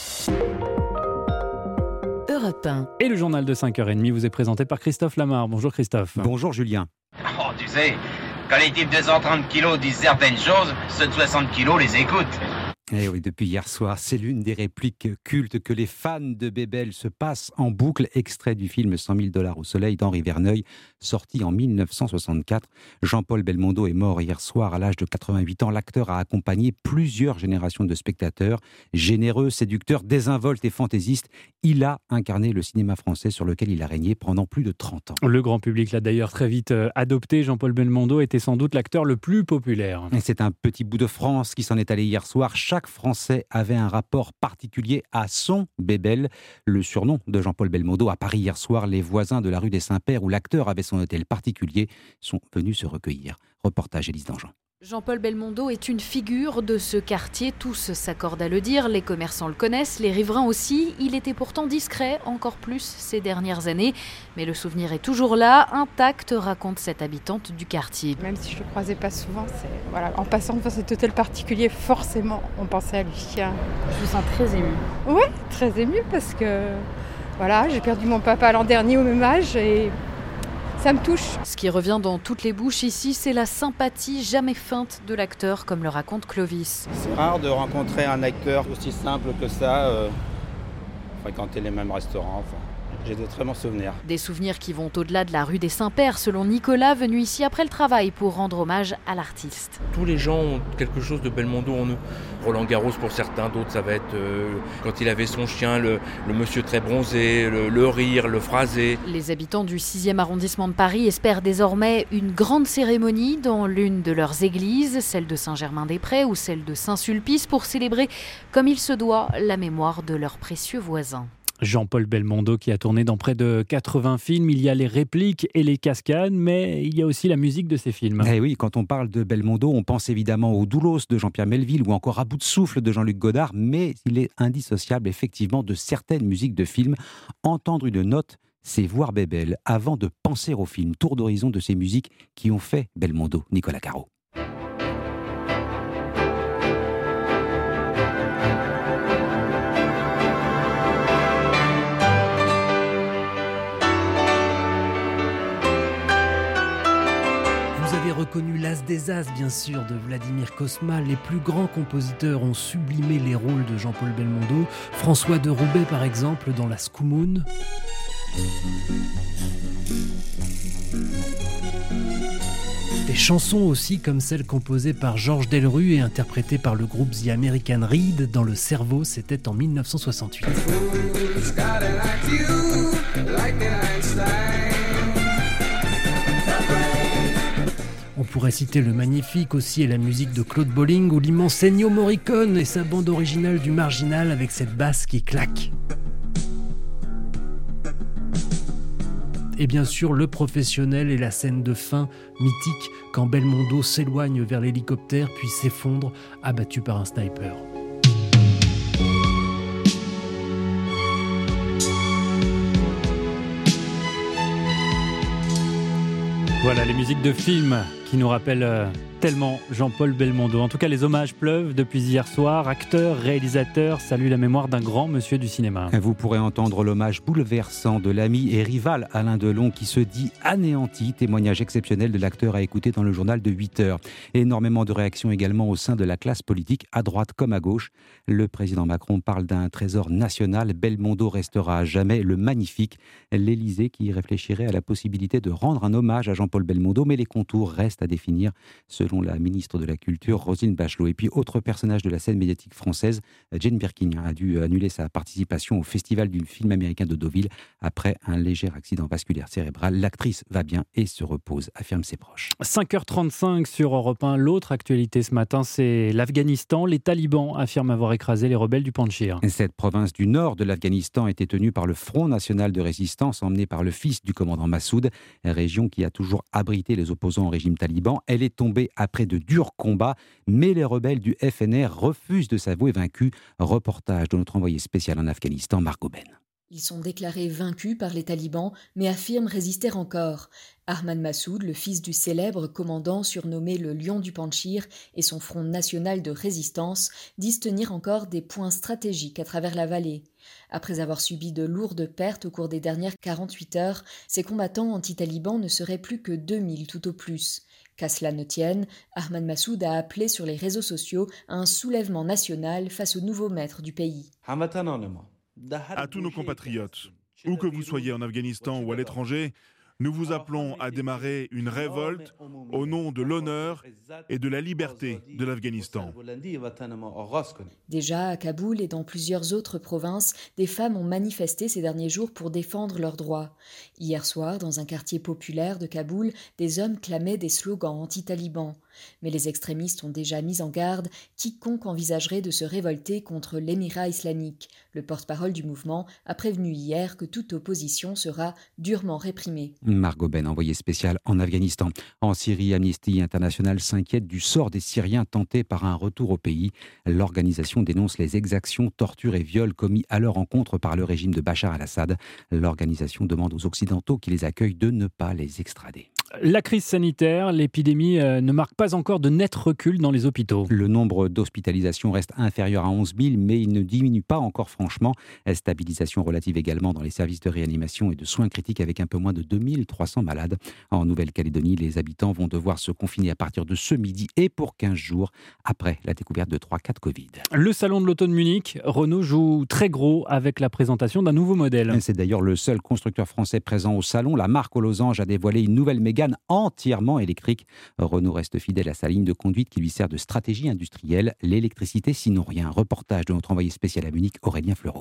Europe 1. Et le journal de 5h30 vous est présenté par Christophe Lamar. Bonjour Christophe. Bonjour Julien. Oh, tu sais, quand les types de 130 kilos disent certaines choses, ceux de 60 kilos les écoutent. Eh oui, depuis hier soir, c'est l'une des répliques cultes que les fans de Bébel se passent en boucle. Extrait du film 100 000 $ au soleil d'Henri Verneuil, sorti en 1964. Jean-Paul Belmondo est mort hier soir à l'âge de 88 ans. L'acteur a accompagné plusieurs générations de spectateurs. Généreux, séducteur, désinvolte et fantaisiste, il a incarné le cinéma français sur lequel il a régné pendant plus de 30 ans. Le grand public l'a d'ailleurs très vite adopté. Jean-Paul Belmondo était sans doute l'acteur le plus populaire. Et c'est un petit bout de France qui s'en est allé hier soir. Chaque Français avait un rapport particulier à son Bébel, le surnom de Jean-Paul Belmondo. À Paris hier soir, les voisins de la rue des Saints-Pères où l'acteur avait son hôtel particulier sont venus se recueillir. Reportage Élise Dangean. Jean-Paul Belmondo est une figure de ce quartier, tous s'accordent à le dire, les commerçants le connaissent, les riverains aussi. Il était pourtant discret, encore plus ces dernières années. Mais le souvenir est toujours là, intact, raconte cette habitante du quartier. Même si je ne le croisais pas souvent, en passant devant cet hôtel particulier, forcément, on pensait à lui. Je vous sens très émue. Oui, très émue parce que j'ai perdu mon papa l'an dernier au même âge et ça me touche. Ce qui revient dans toutes les bouches ici, c'est la sympathie jamais feinte de l'acteur, comme le raconte Clovis. C'est rare de rencontrer un acteur aussi simple que ça, fréquenter les mêmes restaurants. J'ai de très bons souvenirs. Des souvenirs qui vont au-delà de la rue des Saints-Pères, selon Nicolas, venu ici après le travail pour rendre hommage à l'artiste. Tous les gens ont quelque chose de Belmondo en eux. Roland Garros pour certains, d'autres ça va être quand il avait son chien, le monsieur très bronzé, le rire, le phrasé. Les habitants du 6e arrondissement de Paris espèrent désormais une grande cérémonie dans l'une de leurs églises, celle de Saint-Germain-des-Prés ou celle de Saint-Sulpice, pour célébrer comme il se doit la mémoire de leurs précieux voisins. Jean-Paul Belmondo qui a tourné dans près de 80 films. Il y a les répliques et les cascades, mais il y a aussi la musique de ces films. Eh oui, quand on parle de Belmondo, on pense évidemment au Doulos de Jean-Pierre Melville ou encore à Bout de souffle de Jean-Luc Godard, mais il est indissociable effectivement de certaines musiques de films. Entendre une note, c'est voir Bébel avant de penser au film. Tour d'horizon de ces musiques qui ont fait Belmondo. Nicolas Caro. Vous avez reconnu l'As des As, bien sûr, de Vladimir Kosma. Les plus grands compositeurs ont sublimé les rôles de Jean-Paul Belmondo. François de Roubaix, par exemple, dans La Scoumoune. Des chansons aussi, comme celle composée par Georges Delrue et interprétée par le groupe The American Reed dans Le Cerveau, c'était en 1968. On pourrait citer le magnifique aussi et la musique de Claude Bolling ou l'immense Ennio Morricone et sa bande originale du Marginal avec cette basse qui claque. Et bien sûr le professionnel et la scène de fin mythique quand Belmondo s'éloigne vers l'hélicoptère puis s'effondre abattu par un sniper. Voilà les musiques de films qui nous rappellent tellement Jean-Paul Belmondo. En tout cas, les hommages pleuvent depuis hier soir. Acteurs, réalisateurs saluent la mémoire d'un grand monsieur du cinéma. Vous pourrez entendre l'hommage bouleversant de l'ami et rival Alain Delon qui se dit anéanti. Témoignage exceptionnel de l'acteur à écouter dans le journal de 8h. Énormément de réactions également au sein de la classe politique, à droite comme à gauche. Le président Macron parle d'un trésor national. Belmondo restera à jamais le magnifique. L'Élysée qui réfléchirait à la possibilité de rendre un hommage à Jean-Paul Belmondo, mais les contours restent à définir selon la ministre de la Culture, Roselyne Bachelot. Et puis, autre personnage de la scène médiatique française, Jane Birkin a dû annuler sa participation au Festival du film américain de Deauville après un léger accident vasculaire cérébral. L'actrice va bien et se repose, affirment ses proches. 5h35 sur Europe 1. L'autre actualité ce matin, c'est l'Afghanistan. Les talibans affirment avoir écrasé les rebelles du Panjshir. Cette province du nord de l'Afghanistan était tenue par le Front national de résistance emmené par le fils du commandant Massoud, région qui a toujours abrité les opposants au régime taliban. Elle est tombée après de durs combats, mais les rebelles du FNR refusent de s'avouer vaincus. Reportage de notre envoyé spécial en Afghanistan, Margot Ben. Ils sont déclarés vaincus par les talibans, mais affirment résister encore. Ahmad Massoud, le fils du célèbre commandant surnommé le Lion du Panjshir et son Front national de résistance, disent tenir encore des points stratégiques à travers la vallée. Après avoir subi de lourdes pertes au cours des dernières 48 heures, ces combattants anti-talibans ne seraient plus que 2000 tout au plus. Qu'à cela ne tienne, Ahmad Massoud a appelé sur les réseaux sociaux à un soulèvement national face au nouveau maître du pays. À tous nos compatriotes, où que vous soyez en Afghanistan ou à l'étranger, nous vous appelons à démarrer une révolte au nom de l'honneur et de la liberté de l'Afghanistan. Déjà à Kaboul et dans plusieurs autres provinces, des femmes ont manifesté ces derniers jours pour défendre leurs droits. Hier soir, dans un quartier populaire de Kaboul, des hommes clamaient des slogans anti-talibans. Mais les extrémistes ont déjà mis en garde quiconque envisagerait de se révolter contre l'émirat islamique. Le porte-parole du mouvement a prévenu hier que toute opposition sera durement réprimée. Margot Ben, envoyée spéciale en Afghanistan. En Syrie, Amnesty International s'inquiète du sort des Syriens tentés par un retour au pays. L'organisation dénonce les exactions, tortures et viols commis à leur encontre par le régime de Bachar al-Assad. L'organisation demande aux Occidentaux qui les accueillent de ne pas les extrader. La crise sanitaire, l'épidémie ne marque pas encore de net recul dans les hôpitaux. Le nombre d'hospitalisations reste inférieur à 11 000, mais il ne diminue pas encore franchement. Stabilisation relative également dans les services de réanimation et de soins critiques avec un peu moins de 2300 malades. En Nouvelle-Calédonie, les habitants vont devoir se confiner à partir de ce midi et pour 15 jours après la découverte de 3 cas de Covid. Le salon de l'auto de Munich, Renault joue très gros avec la présentation d'un nouveau modèle. C'est d'ailleurs le seul constructeur français présent au salon. La marque aux losanges a dévoilé une nouvelle Mégane entièrement électrique. Renault reste fidèle à sa ligne de conduite qui lui sert de stratégie industrielle. L'électricité, sinon rien. Reportage de notre envoyé spécial à Munich, Aurélien Fleureau.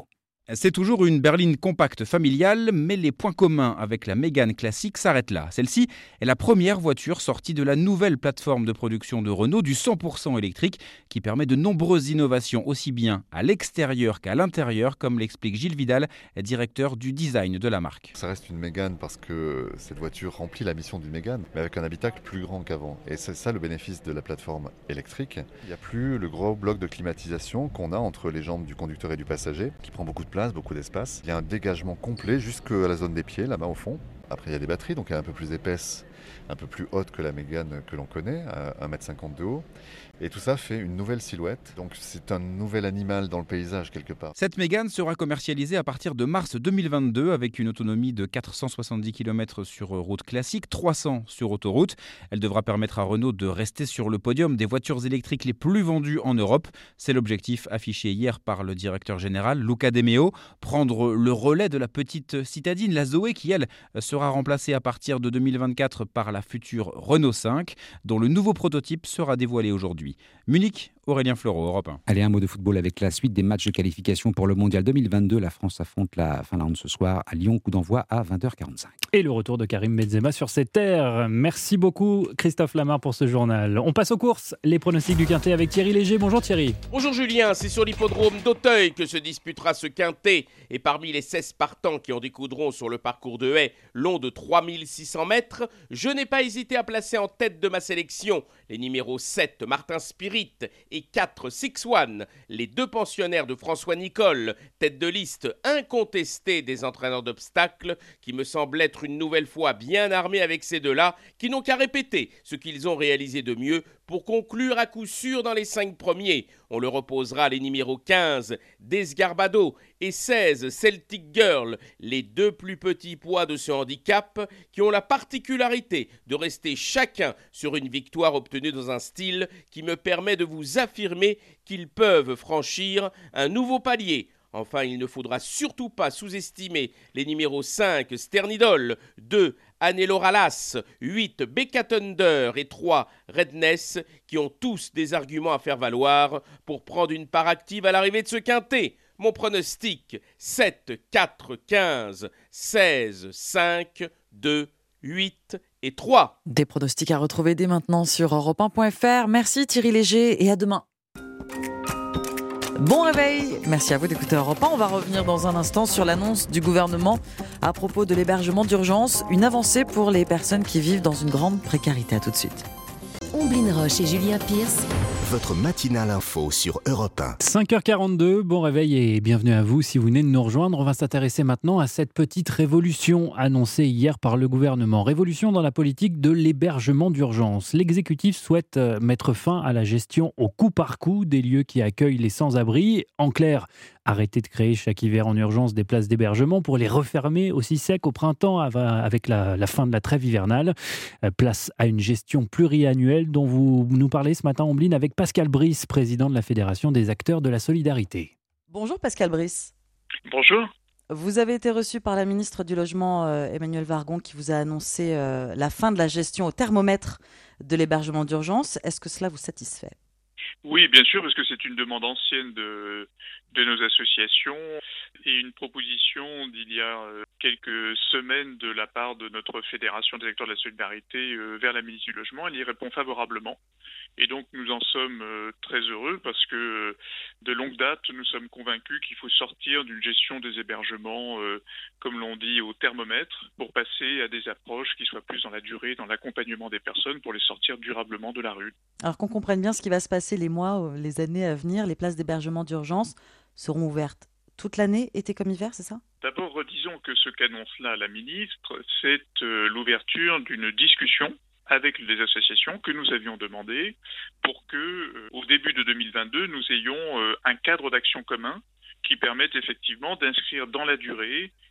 C'est toujours une berline compacte familiale, mais les points communs avec la Mégane classique s'arrêtent là. Celle-ci est la première voiture sortie de la nouvelle plateforme de production de Renault, du 100% électrique, qui permet de nombreuses innovations aussi bien à l'extérieur qu'à l'intérieur, comme l'explique Gilles Vidal, directeur du design de la marque. Ça reste une Mégane parce que cette voiture remplit la mission d'une Mégane, mais avec un habitacle plus grand qu'avant. Et c'est ça le bénéfice de la plateforme électrique. Il n'y a plus le gros bloc de climatisation qu'on a entre les jambes du conducteur et du passager, qui prend beaucoup de place, beaucoup d'espace. Il y a un dégagement complet jusqu'à la zone des pieds, là-bas au fond. Après, il y a des batteries, donc elle est un peu plus épaisse, un peu plus haute que la Mégane que l'on connaît, à 1,50 m de haut. Et tout ça fait une nouvelle silhouette. Donc c'est un nouvel animal dans le paysage quelque part. Cette Mégane sera commercialisée à partir de mars 2022 avec une autonomie de 470 km sur route classique, 300 sur autoroute. Elle devra permettre à Renault de rester sur le podium des voitures électriques les plus vendues en Europe. C'est l'objectif affiché hier par le directeur général, Luca De Meo, prendre le relais de la petite citadine, la Zoé, qui elle sera remplacée à partir de 2024 par la future Renault 5, dont le nouveau prototype sera dévoilé aujourd'hui. Munich, Aurélien Fleureau, Europe 1. Allez, un mot de football avec la suite des matchs de qualification pour le Mondial 2022. La France affronte la Finlande ce soir à Lyon, coup d'envoi à 20h45. Et le retour de Karim Benzema sur ses terres. Merci beaucoup Christophe Lamar pour ce journal. On passe aux courses, les pronostics du Quintet avec Thierry Léger. Bonjour Thierry. Bonjour Julien, c'est sur l'hippodrome d'Auteuil que se disputera ce Quintet. Et parmi les 16 partants qui en découdront sur le parcours de haies long de 3600 mètres, je n'ai pas hésité à placer en tête de ma sélection les numéros 7 Martin Spirit et 4 Six One, les deux pensionnaires de François Nicole, tête de liste incontestée des entraîneurs d'obstacles, qui me semble être une nouvelle fois bien armés avec ces deux-là, qui n'ont qu'à répéter ce qu'ils ont réalisé de mieux pour conclure à coup sûr dans les 5 premiers. On leur opposera les numéros 15 Desgarbado et 16 Celtic Girl, les deux plus petits poids de ce handicap, qui ont la particularité de rester chacun sur une victoire obtenue dans un style qui me permet de vous affirmer qu'ils peuvent franchir un nouveau palier. Enfin, il ne faudra surtout pas sous-estimer les numéros 5 Sternidol, 2 Aneloralas, 8 Becca Thunder et 3 Redness, qui ont tous des arguments à faire valoir pour prendre une part active à l'arrivée de ce quintet. Mon pronostic, 7, 4, 15, 16, 5, 2, 8 et 3. Des pronostics à retrouver dès maintenant sur europe1.fr. Merci Thierry Léger et à demain. Bon réveil, merci à vous d'écouter Europe 1. On va revenir dans un instant sur l'annonce du gouvernement à propos de l'hébergement d'urgence, une avancée pour les personnes qui vivent dans une grande précarité. À tout de suite. Omblin Roche et Julien Pierce. Votre matinale info sur Europe 1. 5h42, bon réveil et bienvenue à vous si vous venez de nous rejoindre. On va s'intéresser maintenant à cette petite révolution annoncée hier par le gouvernement. Révolution dans la politique de l'hébergement d'urgence. L'exécutif souhaite mettre fin à la gestion au coup par coup des lieux qui accueillent les sans-abri. En clair, arrêter de créer chaque hiver en urgence des places d'hébergement pour les refermer aussi sec au printemps avec la fin de la trêve hivernale. Place à une gestion pluriannuelle dont vous nous parlez ce matin, Omblin, avec Pascal Brice, président de la Fédération des acteurs de la solidarité. Bonjour Pascal Brice. Bonjour. Vous avez été reçu par la ministre du Logement, Emmanuelle Wargon, qui vous a annoncé la fin de la gestion au thermomètre de l'hébergement d'urgence. Est-ce que cela vous satisfait ? Oui, bien sûr, parce que c'est une demande ancienne de nos associations et une proposition d'il y a quelques semaines de la part de notre Fédération des acteurs de la solidarité vers la ministre du Logement. Elle y répond favorablement. Et donc nous en sommes très heureux parce que de longue date, nous sommes convaincus qu'il faut sortir d'une gestion des hébergements, comme l'on dit, au thermomètre, pour passer à des approches qui soient plus dans la durée, dans l'accompagnement des personnes, pour les sortir durablement de la rue. Alors qu'on comprenne bien ce qui va se passer les mois, les années à venir, les places d'hébergement d'urgence seront ouvertes toute l'année, été comme hiver, c'est ça ? D'abord, redisons que ce qu'annonce là la ministre, c'est l'ouverture d'une discussion avec les associations que nous avions demandé pour que, au début de 2022, nous ayons un cadre d'action commun qui permette effectivement d'inscrire dans la durée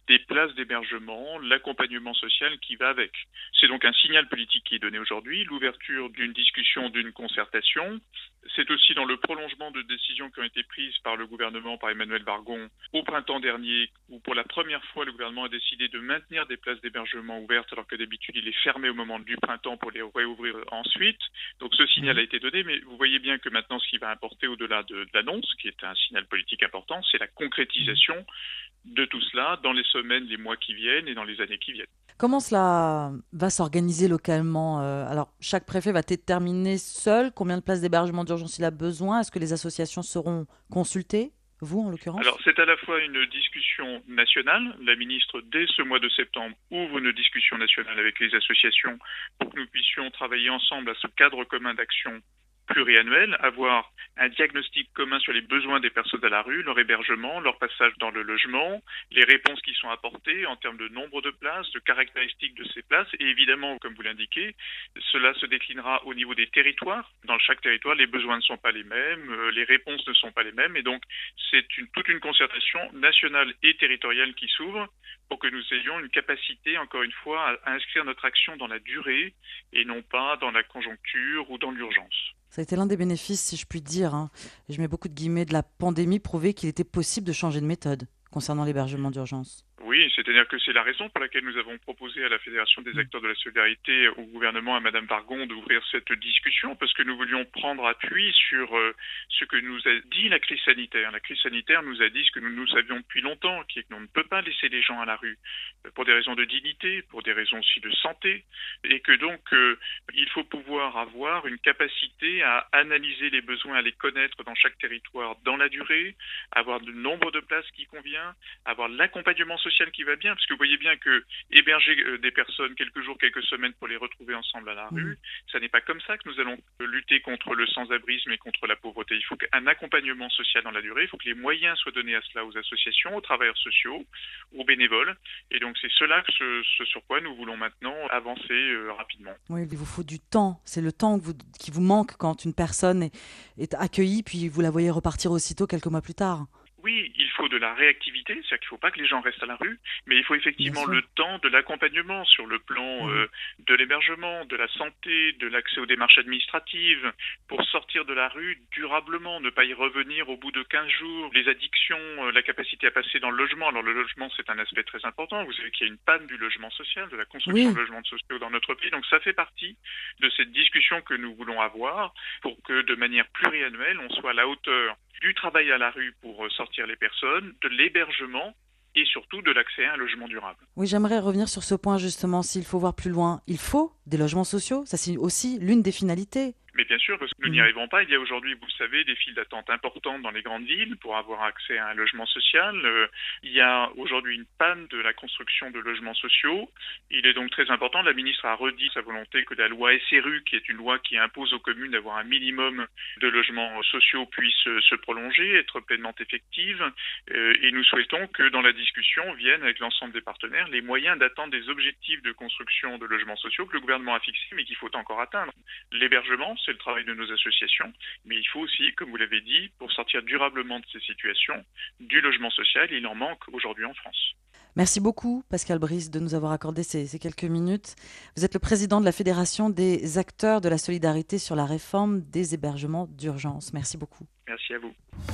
des places d'hébergement, l'accompagnement social qui va avec. C'est donc un signal politique qui est donné aujourd'hui, l'ouverture d'une discussion, d'une concertation. C'est aussi dans le prolongement de décisions qui ont été prises par le gouvernement, par Emmanuel Vargon, au printemps dernier, où pour la première fois le gouvernement a décidé de maintenir des places d'hébergement ouvertes, alors que d'habitude il les fermait au moment du printemps pour les réouvrir ensuite. Donc ce signal a été donné, mais vous voyez bien que maintenant ce qui va importer au-delà de l'annonce, qui est un signal politique important, c'est la concrétisation de tout cela dans les semaines, les mois qui viennent et dans les années qui viennent. Comment cela va s'organiser localement ? Alors, chaque préfet va déterminer seul combien de places d'hébergement d'urgence il a besoin. Est-ce que les associations seront consultées ? Vous, en l'occurrence ? Alors, c'est à la fois une discussion nationale. La ministre, dès ce mois de septembre, ouvre une discussion nationale avec les associations pour que nous puissions travailler ensemble à ce cadre commun d'action pluriannuel, avoir un diagnostic commun sur les besoins des personnes à la rue, leur hébergement, leur passage dans le logement, les réponses qui sont apportées en termes de nombre de places, de caractéristiques de ces places. Et évidemment, comme vous l'indiquez, cela se déclinera au niveau des territoires. Dans chaque territoire, les besoins ne sont pas les mêmes, les réponses ne sont pas les mêmes. Et donc, c'est toute une concertation nationale et territoriale qui s'ouvre pour que nous ayons une capacité, encore une fois, à inscrire notre action dans la durée et non pas dans la conjoncture ou dans l'urgence. Ça a été l'un des bénéfices, si je puis dire, et je mets beaucoup de guillemets, de la pandémie, prouver qu'il était possible de changer de méthode concernant l'hébergement d'urgence. Oui, c'est-à-dire que c'est la raison pour laquelle nous avons proposé à la Fédération des acteurs de la solidarité, au gouvernement, à Madame Vargon, d'ouvrir cette discussion, parce que nous voulions prendre appui sur ce que nous a dit la crise sanitaire. La crise sanitaire nous a dit ce que nous savions depuis longtemps, qui est que l'on ne peut pas laisser les gens à la rue, pour des raisons de dignité, pour des raisons aussi de santé, et que donc il faut pouvoir avoir une capacité à analyser les besoins, à les connaître dans chaque territoire dans la durée, avoir le nombre de places qui convient, avoir l'accompagnement social qui va bien, parce que vous voyez bien que héberger des personnes quelques jours, quelques semaines pour les retrouver ensemble à la rue, ça n'est pas comme ça que nous allons lutter contre le sans-abrisme et contre la pauvreté. Il faut un accompagnement social dans la durée, il faut que les moyens soient donnés à cela aux associations, aux travailleurs sociaux, aux bénévoles, et donc c'est cela ce sur quoi nous voulons maintenant avancer rapidement. Oui, il vous faut du temps, c'est le temps qui vous manque quand une personne est accueillie, puis vous la voyez repartir aussitôt quelques mois plus tard. Oui, il faut de la réactivité, c'est-à-dire qu'il ne faut pas que les gens restent à la rue, mais il faut effectivement le temps de l'accompagnement sur le plan de l'hébergement, de la santé, de l'accès aux démarches administratives, pour sortir de la rue durablement, ne pas y revenir au bout de 15 jours. Les addictions, la capacité à passer dans le logement. Alors le logement, c'est un aspect très important. Vous savez qu'il y a une panne du logement social, de la construction de logements sociaux dans notre pays. Donc ça fait partie de cette discussion que nous voulons avoir pour que de manière pluriannuelle, on soit à la hauteur du travail à la rue pour sortir les personnes, de l'hébergement et surtout de l'accès à un logement durable. Oui, j'aimerais revenir sur ce point justement, s'il faut voir plus loin. Il faut des logements sociaux, ça c'est aussi l'une des finalités. Mais bien sûr, parce que nous n'y arrivons pas. Il y a aujourd'hui, vous le savez, des files d'attente importantes dans les grandes villes pour avoir accès à un logement social. Il y a aujourd'hui une panne de la construction de logements sociaux. Il est donc très important. La ministre a redit sa volonté que la loi SRU, qui est une loi qui impose aux communes d'avoir un minimum de logements sociaux, puisse se prolonger, être pleinement effective. Et nous souhaitons que dans la discussion viennent avec l'ensemble des partenaires les moyens d'atteindre des objectifs de construction de logements sociaux que le gouvernement a fixés, mais qu'il faut encore atteindre. L'hébergement, c'est le travail de nos associations, mais il faut aussi, comme vous l'avez dit, pour sortir durablement de ces situations, du logement social, il en manque aujourd'hui en France. Merci beaucoup Pascal Brice de nous avoir accordé ces quelques minutes. Vous êtes le président de la Fédération des acteurs de la solidarité sur la réforme des hébergements d'urgence. Merci beaucoup. Merci à vous.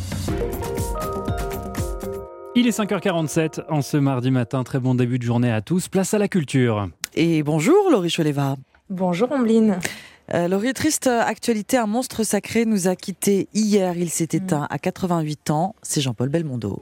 Il est 5h47 en ce mardi matin. Très bon début de journée à tous. Place à la culture. Et bonjour Laurie Choleva. Bonjour Ombline. Laurie, triste actualité, un monstre sacré nous a quittés hier. Il s'est éteint à 88 ans. C'est Jean-Paul Belmondo.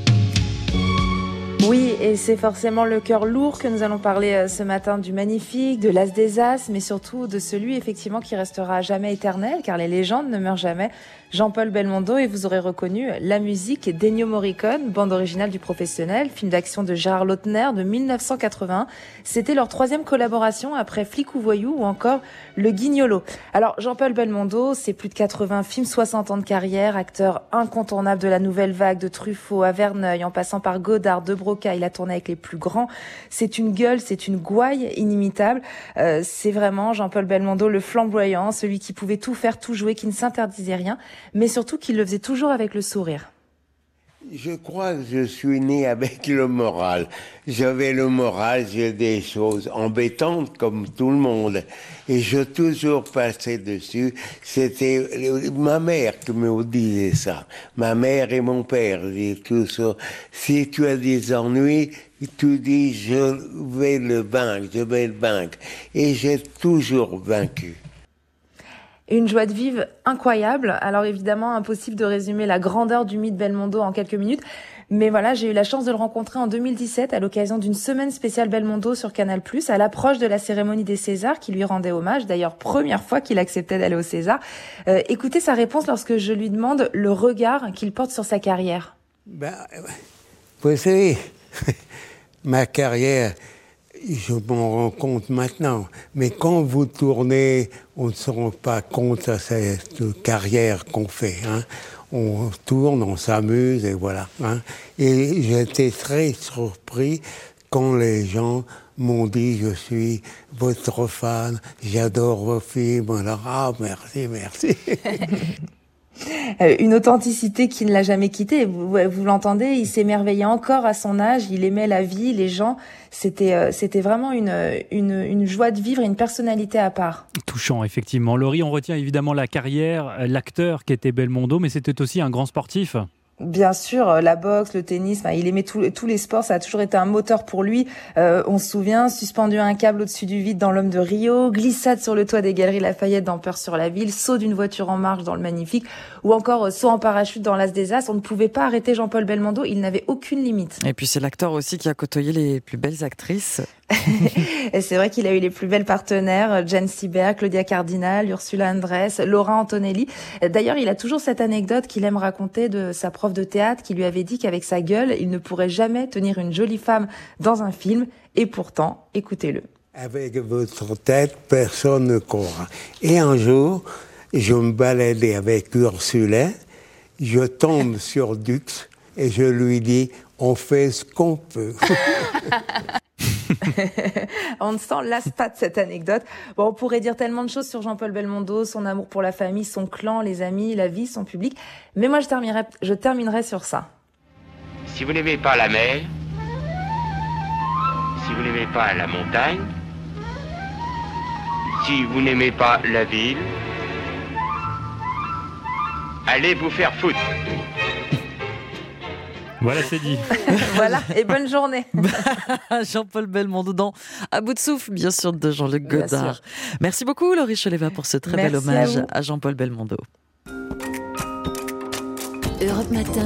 Oui, et c'est forcément le cœur lourd que nous allons parler ce matin du magnifique, de l'As des As, mais surtout de celui effectivement qui restera à jamais éternel, car les légendes ne meurent jamais. Jean-Paul Belmondo, et vous aurez reconnu la musique d'Ennio Morricone, bande originale du Professionnel, film d'action de Gérard Lautner de 1980. C'était leur 3e collaboration après Flic ou Voyou ou encore Le Guignolo. Alors Jean-Paul Belmondo, c'est plus de 80 films, 60 ans de carrière, acteur incontournable de la nouvelle vague, de Truffaut à Verneuil, en passant par Godard, De Broca, il a tourné avec les plus grands. C'est une gueule, c'est une gouaille inimitable. C'est vraiment Jean-Paul Belmondo, le flamboyant, celui qui pouvait tout faire, tout jouer, qui ne s'interdisait rien, mais surtout qui le faisait toujours avec le sourire. Je crois que je suis né avec le moral. J'avais le moral, j'ai des choses embêtantes comme tout le monde. Et je toujours passais dessus. C'était ma mère qui me disait ça. Ma mère et mon père disaient tout ça. Si tu as des ennuis, tu dis je vais le vaincre. Et j'ai toujours vaincu. Une joie de vivre incroyable. Alors évidemment, impossible de résumer la grandeur du mythe Belmondo en quelques minutes. Mais voilà, j'ai eu la chance de le rencontrer en 2017 à l'occasion d'une semaine spéciale Belmondo sur Canal+, à l'approche de la cérémonie des Césars qui lui rendait hommage. D'ailleurs, première fois qu'il acceptait d'aller au César. Écoutez sa réponse lorsque je lui demande le regard qu'il porte sur sa carrière. Vous savez, ma carrière, je m'en rends compte maintenant. Mais quand vous tournez, on ne se rend pas compte de cette carrière qu'on fait. On tourne, on s'amuse et voilà. Et j'étais très surpris quand les gens m'ont dit « Je suis votre fan, j'adore vos films ». Alors, merci. Une authenticité qui ne l'a jamais quitté. Vous l'entendez, il s'émerveillait encore à son âge, il aimait la vie, les gens. C'était vraiment une joie de vivre, une personnalité à part. Touchant, effectivement. Laurie, on retient évidemment la carrière, l'acteur qui était Belmondo, mais c'était aussi un grand sportif. Bien sûr, la boxe, le tennis, il aimait tous les sports, ça a toujours été un moteur pour lui. On se souvient, suspendu à un câble au-dessus du vide dans L'Homme de Rio, glissade sur le toit des Galeries Lafayette dans Peur sur la ville, saut d'une voiture en marche dans Le Magnifique, ou encore saut en parachute dans L'As des As. On ne pouvait pas arrêter Jean-Paul Belmondo, il n'avait aucune limite. Et puis c'est l'acteur aussi qui a côtoyé les plus belles actrices. Et c'est vrai qu'il a eu les plus belles partenaires, Jane Sibert, Claudia Cardinal, Ursula Andress, Laura Antonelli. D'ailleurs, il a toujours cette anecdote qu'il aime raconter de sa prof de théâtre qui lui avait dit qu'avec sa gueule, il ne pourrait jamais tenir une jolie femme dans un film. Et pourtant, écoutez-le. Avec votre tête, personne ne croira. Et un jour, je me baladais avec Ursula, je tombe sur Dux et je lui dis « On fait ce qu'on peut ». On ne s'en lasse pas de cette anecdote. Bon, on pourrait dire tellement de choses sur Jean-Paul Belmondo, son amour pour la famille, son clan, les amis, la vie, son public. Mais moi, je terminerai sur ça. Si vous n'aimez pas la mer, si vous n'aimez pas la montagne, si vous n'aimez pas la ville, allez vous faire foutre. Voilà, c'est dit. Voilà, et bonne journée. Jean-Paul Belmondo dans À bout de souffle, bien sûr, de Jean-Luc Godard. Merci beaucoup, Laurie Choleva, pour ce très bel hommage à Jean-Paul Belmondo. Europe Matin.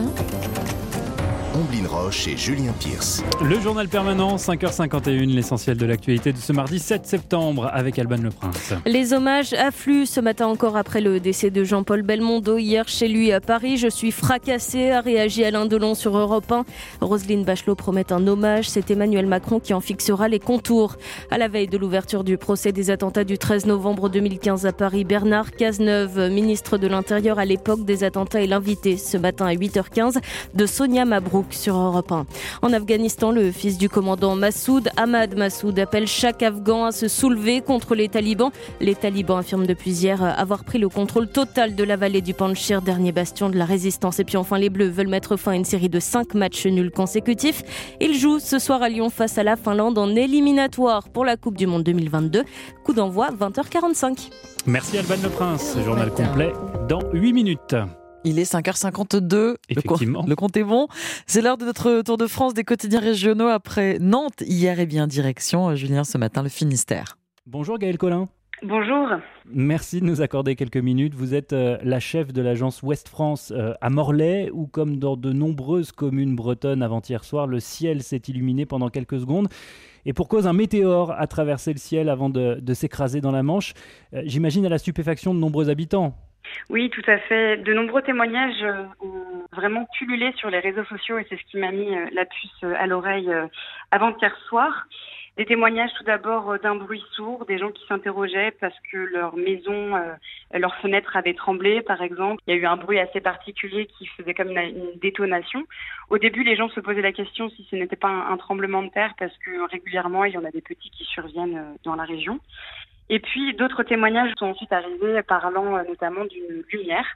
Omblin Roche et Julien Pierce. Le journal permanent, 5h51, l'essentiel de l'actualité de ce mardi 7 septembre avec Alban Leprince. Les hommages affluent ce matin encore après le décès de Jean-Paul Belmondo hier chez lui à Paris. Je suis fracassé, a réagi Alain Delon sur Europe 1. Roselyne Bachelot promet un hommage. C'est Emmanuel Macron qui en fixera les contours. À la veille de l'ouverture du procès des attentats du 13 novembre 2015 à Paris, Bernard Cazeneuve, ministre de l'Intérieur à l'époque des attentats, est l'invité ce matin à 8h15 de Sonia Mabrouk sur Europe 1. En Afghanistan, le fils du commandant Massoud, Ahmad Massoud, appelle chaque Afghan à se soulever contre les talibans. Les talibans affirment depuis hier avoir pris le contrôle total de la vallée du Panjshir, dernier bastion de la résistance. Et puis enfin, les Bleus veulent mettre fin à une série de 5 matchs nuls consécutifs. Ils jouent ce soir à Lyon face à la Finlande en éliminatoire pour la Coupe du Monde 2022. Coup d'envoi 20h45. Merci Alban Leprince. Journal complet dans 8 minutes. Il est 5h52, effectivement. Le compte est bon. C'est l'heure de notre tour de France des quotidiens régionaux après Nantes hier et bien direction, Julien, ce matin, le Finistère. Bonjour Gaëlle Collin. Bonjour. Merci de nous accorder quelques minutes. Vous êtes la chef de l'agence Ouest France à Morlaix, où comme dans de nombreuses communes bretonnes avant-hier soir, le ciel s'est illuminé pendant quelques secondes. Et pour cause, un météore a traversé le ciel avant de s'écraser dans la Manche. J'imagine à la stupéfaction de nombreux habitants. Oui, tout à fait. De nombreux témoignages ont vraiment pullulé sur les réseaux sociaux et c'est ce qui m'a mis la puce à l'oreille avant-hier soir. Des témoignages tout d'abord d'un bruit sourd, des gens qui s'interrogeaient parce que leur maison, leurs fenêtres avaient tremblé par exemple. Il y a eu un bruit assez particulier qui faisait comme une détonation. Au début, les gens se posaient la question si ce n'était pas un tremblement de terre parce que régulièrement, il y en a des petits qui surviennent dans la région. Et puis, d'autres témoignages sont ensuite arrivés parlant notamment d'une lumière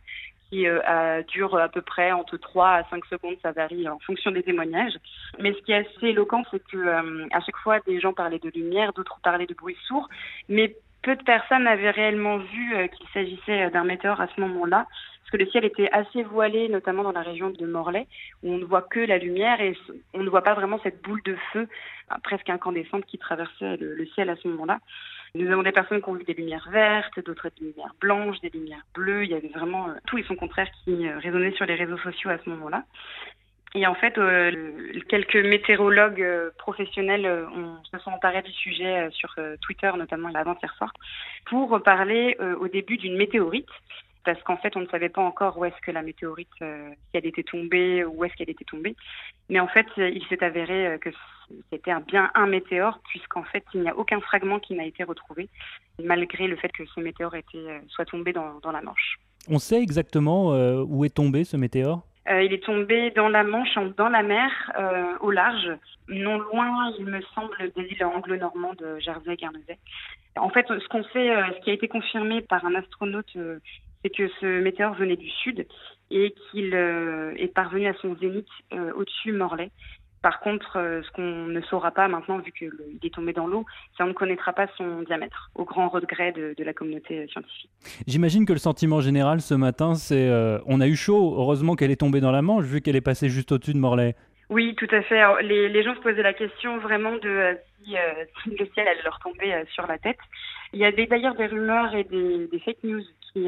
qui dure à peu près entre 3 à 5 secondes, ça varie en fonction des témoignages. Mais ce qui est assez éloquent, c'est que à chaque fois, des gens parlaient de lumière, d'autres parlaient de bruit sourd, mais peu de personnes avaient réellement vu qu'il s'agissait d'un météore à ce moment-là, parce que le ciel était assez voilé, notamment dans la région de Morlaix, où on ne voit que la lumière et on ne voit pas vraiment cette boule de feu presque incandescente qui traversait le ciel à ce moment-là. Nous avons des personnes qui ont vu des lumières vertes, d'autres des lumières blanches, des lumières bleues. Il y avait vraiment tout et son contraire qui résonnait sur les réseaux sociaux à ce moment-là. Et en fait, quelques météorologues professionnels se sont emparés du sujet sur Twitter, notamment avant-hier soir, pour parler au début d'une météorite. Parce qu'en fait, on ne savait pas encore où est-ce que la météorite, si elle était tombée, où est-ce qu'elle était tombée. Mais en fait, il s'est avéré que c'était bien un météore, puisqu'en fait, il n'y a aucun fragment qui n'a été retrouvé, malgré le fait que ce météore soit tombé dans la Manche. On sait exactement où est tombé ce météore ? Il est tombé dans la Manche, dans la mer, au large, non loin, il me semble, des îles anglo-normandes, Jersey, Guernesey. En fait, ce qui a été confirmé par un astronaute, c'est que ce météore venait du sud et qu'il est parvenu à son zénith au-dessus Morlaix. Par contre, ce qu'on ne saura pas maintenant, vu qu'il est tombé dans l'eau, c'est qu'on ne connaîtra pas son diamètre, au grand regret de la communauté scientifique. J'imagine que le sentiment général ce matin, c'est on a eu chaud, heureusement qu'elle est tombée dans la Manche, vu qu'elle est passée juste au-dessus de Morlaix. Oui, tout à fait. Alors, les gens se posaient la question vraiment de si le ciel allait leur tomber sur la tête. Il y a d'ailleurs des rumeurs et des fake news qui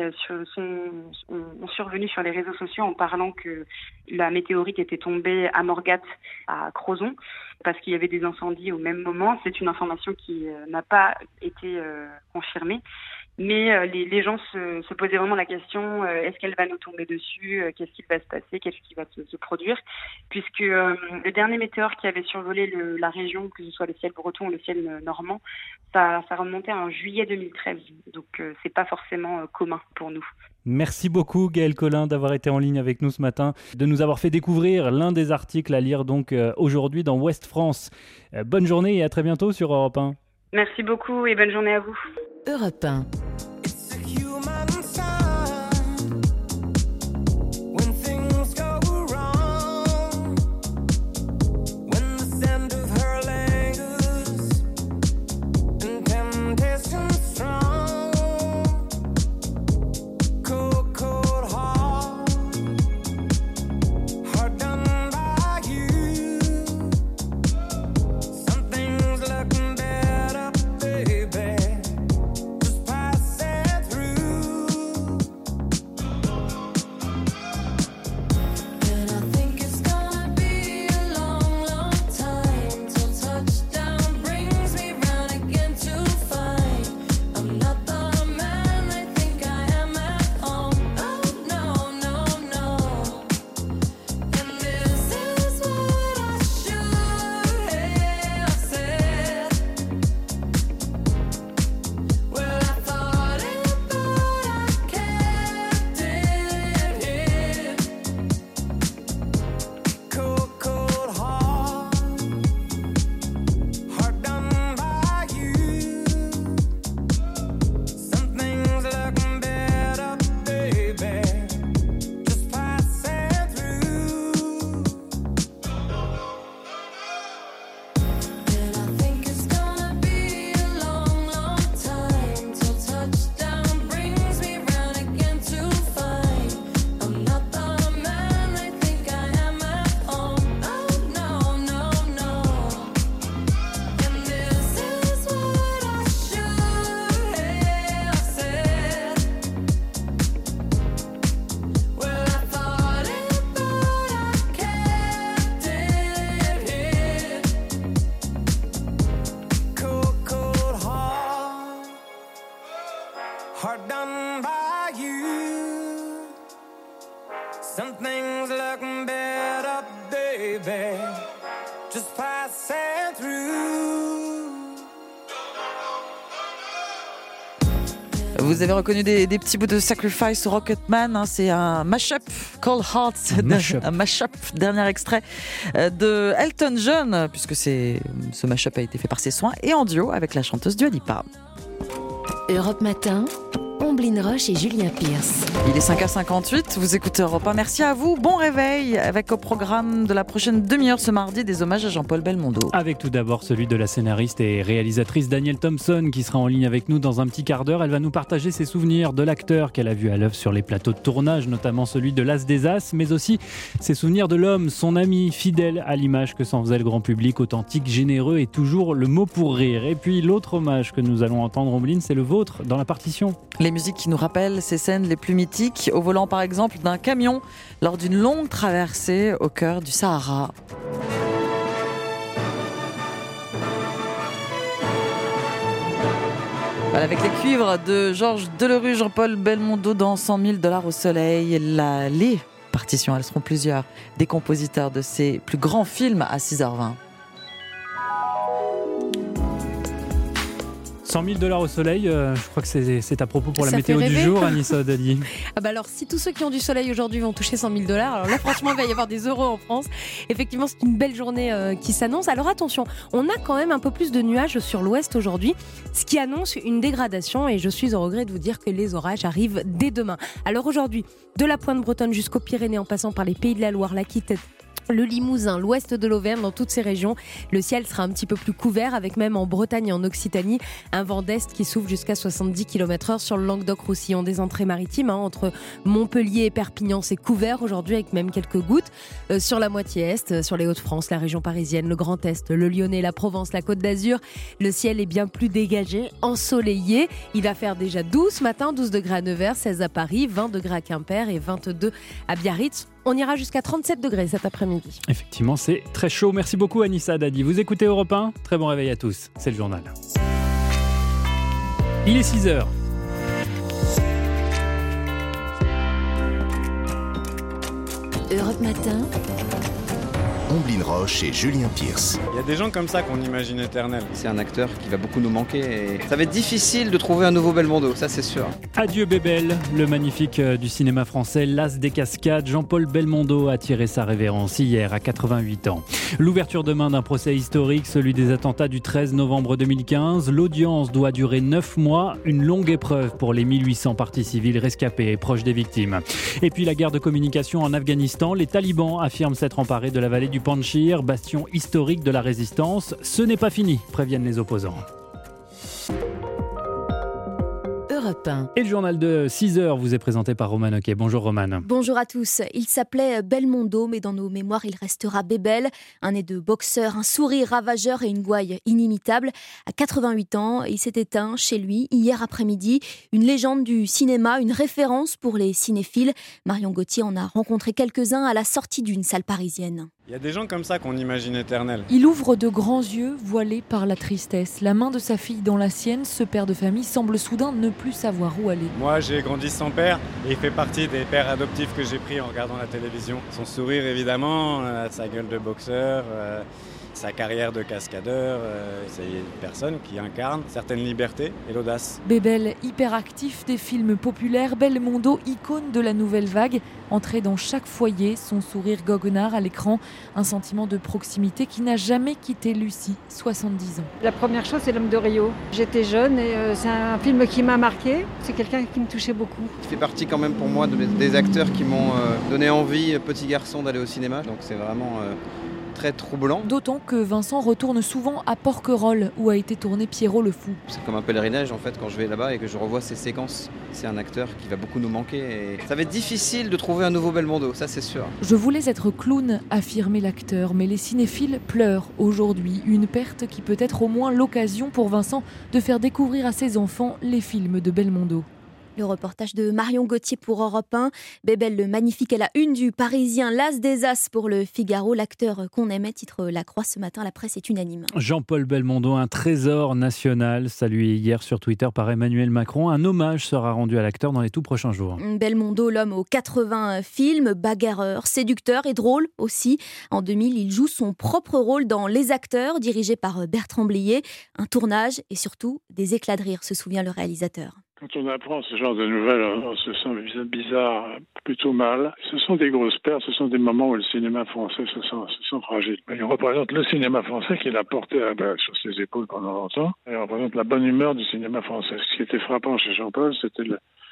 ont survenu sur les réseaux sociaux en parlant que la météorite était tombée à Morgat, à Crozon, parce qu'il y avait des incendies au même moment. C'est une information qui n'a pas été confirmée. Mais les gens se posaient vraiment la question, est-ce qu'elle va nous tomber dessus, qu'est-ce qui va se passer, qu'est-ce qui va se produire, puisque le dernier météore qui avait survolé la région, que ce soit le ciel breton ou le ciel normand, ça remontait en juillet 2013, donc c'est pas forcément commun pour nous. Merci beaucoup Gaëlle Collin d'avoir été en ligne avec nous ce matin, de nous avoir fait découvrir l'un des articles à lire donc aujourd'hui dans Ouest France. Bonne journée et à très bientôt sur Europe 1. Merci beaucoup et bonne journée à vous. Europe 1. hard done by you. Something's looking better, baby. Just passing through. Vous avez reconnu des petits bouts de Sacrifice au Rocketman, hein, c'est un mash-up, Cold Hearts, un mash-up, dernier extrait de Elton John, puisque ce mash-up a été fait par ses soins et en duo avec la chanteuse Dua Lipa. Europe Matin, Omblin Roche et Julien Pierce. Il est 5h58, vous écoutez Europe 1. Merci à vous, bon réveil avec au programme de la prochaine demi-heure ce mardi des hommages à Jean-Paul Belmondo. Avec tout d'abord celui de la scénariste et réalisatrice Danielle Thompson qui sera en ligne avec nous dans un petit quart d'heure. Elle va nous partager ses souvenirs de l'acteur qu'elle a vu à l'œuvre sur les plateaux de tournage, notamment celui de L'As des As, mais aussi ses souvenirs de l'homme, son ami, fidèle à l'image que s'en faisait le grand public, authentique, généreux et toujours le mot pour rire. Et puis l'autre hommage que nous allons entendre, Omblin, c'est le vôtre dans la partition. Les musiques qui nous rappellent ces scènes les plus mythiques, au volant par exemple d'un camion lors d'une longue traversée au cœur du Sahara. Voilà, avec les cuivres de Georges Delerue, Jean-Paul Belmondo dans 100 000 $ au soleil. Les partitions, elles seront plusieurs, des compositeurs de ces plus grands films à 6h20. 100 000 $ au soleil, je crois que c'est à propos pour la météo du jour, Anissa Dadi. Ah bah alors, si tous ceux qui ont du soleil aujourd'hui vont toucher 100 000 $, alors là, franchement, il va y avoir des euros en France. Effectivement, c'est une belle journée qui s'annonce. Alors attention, on a quand même un peu plus de nuages sur l'ouest aujourd'hui, ce qui annonce une dégradation et je suis au regret de vous dire que les orages arrivent dès demain. Alors aujourd'hui, de la pointe bretonne jusqu'aux Pyrénées en passant par les Pays de la Loire, l'Aquitaine, le Limousin, l'ouest de l'Auvergne, dans toutes ces régions, le ciel sera un petit peu plus couvert avec même en Bretagne et en Occitanie un vent d'est qui souffle jusqu'à 70 km/h sur le Languedoc-Roussillon. Des entrées maritimes entre Montpellier et Perpignan, c'est couvert aujourd'hui avec même quelques gouttes. Sur la moitié est, sur les Hauts-de-France, la région parisienne, le Grand Est, le Lyonnais, la Provence, la Côte d'Azur, le ciel est bien plus dégagé, ensoleillé. Il va faire déjà 12 ce matin, 12 degrés à Nevers, 16 à Paris, 20 degrés à Quimper et 22 à Biarritz. On ira jusqu'à 37 degrés cet après-midi. Effectivement, c'est très chaud. Merci beaucoup, Anissa Dadi. Vous écoutez Europe 1. Très bon réveil à tous. C'est le journal. Il est 6h. Europe Matin. Omblin Roche et Julien Pierce. Il y a des gens comme ça qu'on imagine éternels. C'est un acteur qui va beaucoup nous manquer et ça va être difficile de trouver un nouveau Belmondo, ça c'est sûr. Adieu Bébel, le magnifique du cinéma français, l'as des cascades, Jean-Paul Belmondo a tiré sa révérence hier à 88 ans. L'ouverture demain d'un procès historique, celui des attentats du 13 novembre 2015. L'audience doit durer 9 mois, une longue épreuve pour les 1800 parties civiles rescapés et proches des victimes. Et puis la guerre de communication en Afghanistan, les talibans affirment s'être emparés de la vallée du Panjshir, bastion historique de la résistance. Ce n'est pas fini, préviennent les opposants. Europe 1. Et le journal de 6h vous est présenté par Romane Oquet. Bonjour Romane. Bonjour à tous. Il s'appelait Belmondo, mais dans nos mémoires, il restera Bébel. Un nez de boxeur, un sourire ravageur et une gouaille inimitable. À 88 ans, il s'est éteint chez lui hier après-midi. Une légende du cinéma, une référence pour les cinéphiles. Marion Gauthier en a rencontré quelques-uns à la sortie d'une salle parisienne. Il y a des gens comme ça qu'on imagine éternels. Il ouvre de grands yeux, voilés par la tristesse. La main de sa fille dans la sienne, ce père de famille semble soudain ne plus savoir où aller. Moi, j'ai grandi sans père et il fait partie des pères adoptifs que j'ai pris en regardant la télévision. Son sourire, évidemment, sa gueule de boxeur, sa carrière de cascadeur, c'est une personne qui incarne certaines libertés et l'audace. Bébel, hyperactif des films populaires, Belmondo, icône de la nouvelle vague, entré dans chaque foyer, son sourire goguenard à l'écran, un sentiment de proximité qui n'a jamais quitté Lucie, 70 ans. La première chose, c'est L'Homme de Rio. J'étais jeune et c'est un film qui m'a marqué, c'est quelqu'un qui me touchait beaucoup. Il fait partie quand même pour moi des acteurs qui m'ont donné envie, petit garçon, d'aller au cinéma, donc c'est vraiment très troublant. D'autant que Vincent retourne souvent à Porquerolles, où a été tourné Pierrot le Fou. C'est comme un pèlerinage en fait quand je vais là-bas et que je revois ces séquences. C'est un acteur qui va beaucoup nous manquer et ça va être difficile de trouver un nouveau Belmondo, ça c'est sûr. Je voulais être clown, affirmait l'acteur, mais les cinéphiles pleurent aujourd'hui. Une perte qui peut être au moins l'occasion pour Vincent de faire découvrir à ses enfants les films de Belmondo. Le reportage de Marion Gauthier pour Europe 1. Bébel le magnifique à la une du Parisien, l'As des As pour le Figaro. L'acteur qu'on aimait titre La Croix ce matin, la presse est unanime. Jean-Paul Belmondo, un trésor national, salué hier sur Twitter par Emmanuel Macron. Un hommage sera rendu à l'acteur dans les tout prochains jours. Belmondo, l'homme aux 80 films, bagarreur, séducteur et drôle aussi. En 2000, il joue son propre rôle dans Les Acteurs, dirigé par Bertrand Blier. Un tournage et surtout des éclats de rire, se souvient le réalisateur. Quand on apprend ce genre de nouvelles, on se sent bizarre, plutôt mal. Ce sont des grosses pertes, ce sont des moments où le cinéma français se sent fragile. Il représente le cinéma français qu'il a porté sur ses épaules pendant longtemps. Il représente la bonne humeur du cinéma français. Ce qui était frappant chez Jean-Paul, c'était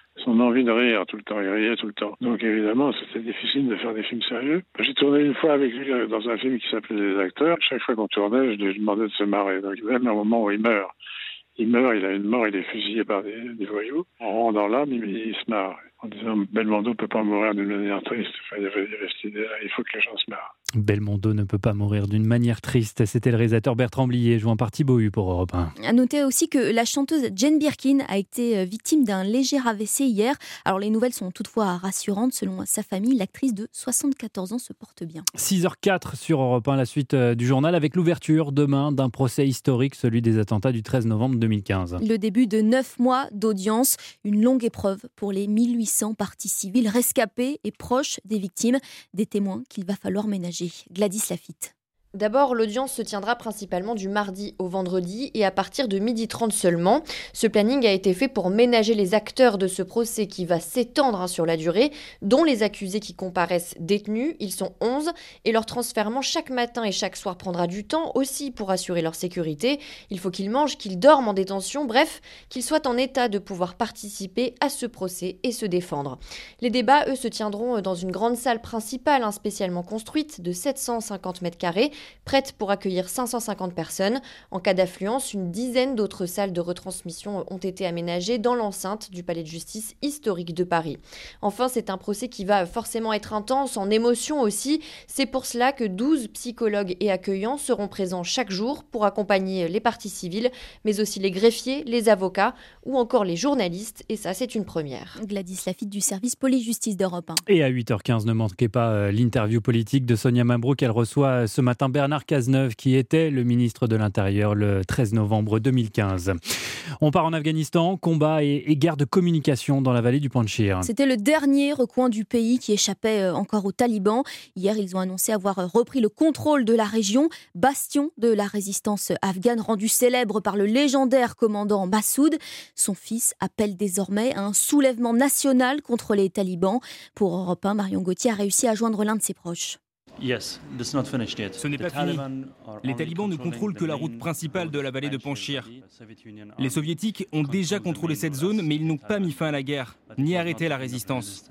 son envie de rire tout le temps, il riait tout le temps. Donc évidemment, c'était difficile de faire des films sérieux. J'ai tourné une fois avec lui dans un film qui s'appelait Les Acteurs. Chaque fois qu'on tournait, je lui demandais de se marrer. Donc même au moment où il meurt, il a une mort, il est fusillé par des voyous. En rendant l'âme, il se marre. En disant Belmondo ne peut pas mourir d'une manière triste. Enfin, il y avait cette idée-là, il faut que les gens se marrent. Belmondo ne peut pas mourir d'une manière triste. C'était le réalisateur Bertrand Blier, joint par Thibaut Hu pour Europe 1. À noter aussi que la chanteuse Jane Birkin a été victime d'un léger AVC hier. Alors les nouvelles sont toutefois rassurantes. Selon sa famille, l'actrice de 74 ans se porte bien. 6h04 sur Europe 1, la suite du journal avec l'ouverture demain d'un procès historique, celui des attentats du 13 novembre 2015. Le début de 9 mois d'audience, une longue épreuve pour les 1800 parties civiles rescapés et proches des victimes, des témoins qu'il va falloir ménager. Gladys Lafitte. D'abord, l'audience se tiendra principalement du mardi au vendredi et à partir de 12h30 seulement. Ce planning a été fait pour ménager les acteurs de ce procès qui va s'étendre sur la durée, dont les accusés qui comparaissent détenus. Ils sont 11 et leur transfèrement chaque matin et chaque soir prendra du temps aussi pour assurer leur sécurité. Il faut qu'ils mangent, qu'ils dorment en détention, bref, qu'ils soient en état de pouvoir participer à ce procès et se défendre. Les débats, eux, se tiendront dans une grande salle principale spécialement construite de 750 mètres carrés, prête pour accueillir 550 personnes. En cas d'affluence, une dizaine d'autres salles de retransmission ont été aménagées dans l'enceinte du palais de justice historique de Paris. Enfin, c'est un procès qui va forcément être intense, en émotion aussi. C'est pour cela que 12 psychologues et accueillants seront présents chaque jour pour accompagner les parties civiles, mais aussi les greffiers, les avocats ou encore les journalistes. Et ça, c'est une première. Gladys Lafitte du service police-justice d'Europe 1. Et à 8h15, ne manquez pas l'interview politique de Sonia Mabrouk. Elle reçoit ce matin Bernard Cazeneuve, qui était le ministre de l'Intérieur le 13 novembre 2015. On part en Afghanistan, combat et guerre de communication dans la vallée du Panjshir. C'était le dernier recoin du pays qui échappait encore aux talibans. Hier, ils ont annoncé avoir repris le contrôle de la région, bastion de la résistance afghane, rendu célèbre par le légendaire commandant Massoud. Son fils appelle désormais à un soulèvement national contre les talibans. Pour Europe 1, Marion Gauthier a réussi à joindre l'un de ses proches. Ce n'est pas fini. Les talibans ne contrôlent que la route principale de la vallée de Panjshir. Les soviétiques ont déjà contrôlé cette zone, mais ils n'ont pas mis fin à la guerre, ni arrêté la résistance.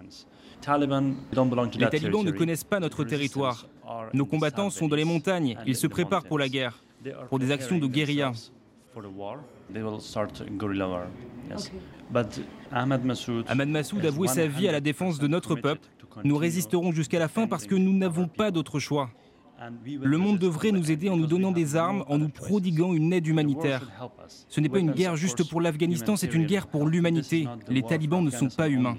Les talibans ne connaissent pas notre territoire. Nos combattants sont dans les montagnes, ils se préparent pour la guerre, pour des actions de guérilla. Ahmad Massoud a voué sa vie à la défense de notre peuple. Nous résisterons jusqu'à la fin parce que nous n'avons pas d'autre choix. Le monde devrait nous aider en nous donnant des armes, en nous prodiguant une aide humanitaire. Ce n'est pas une guerre juste pour l'Afghanistan, c'est une guerre pour l'humanité. Les talibans ne sont pas humains.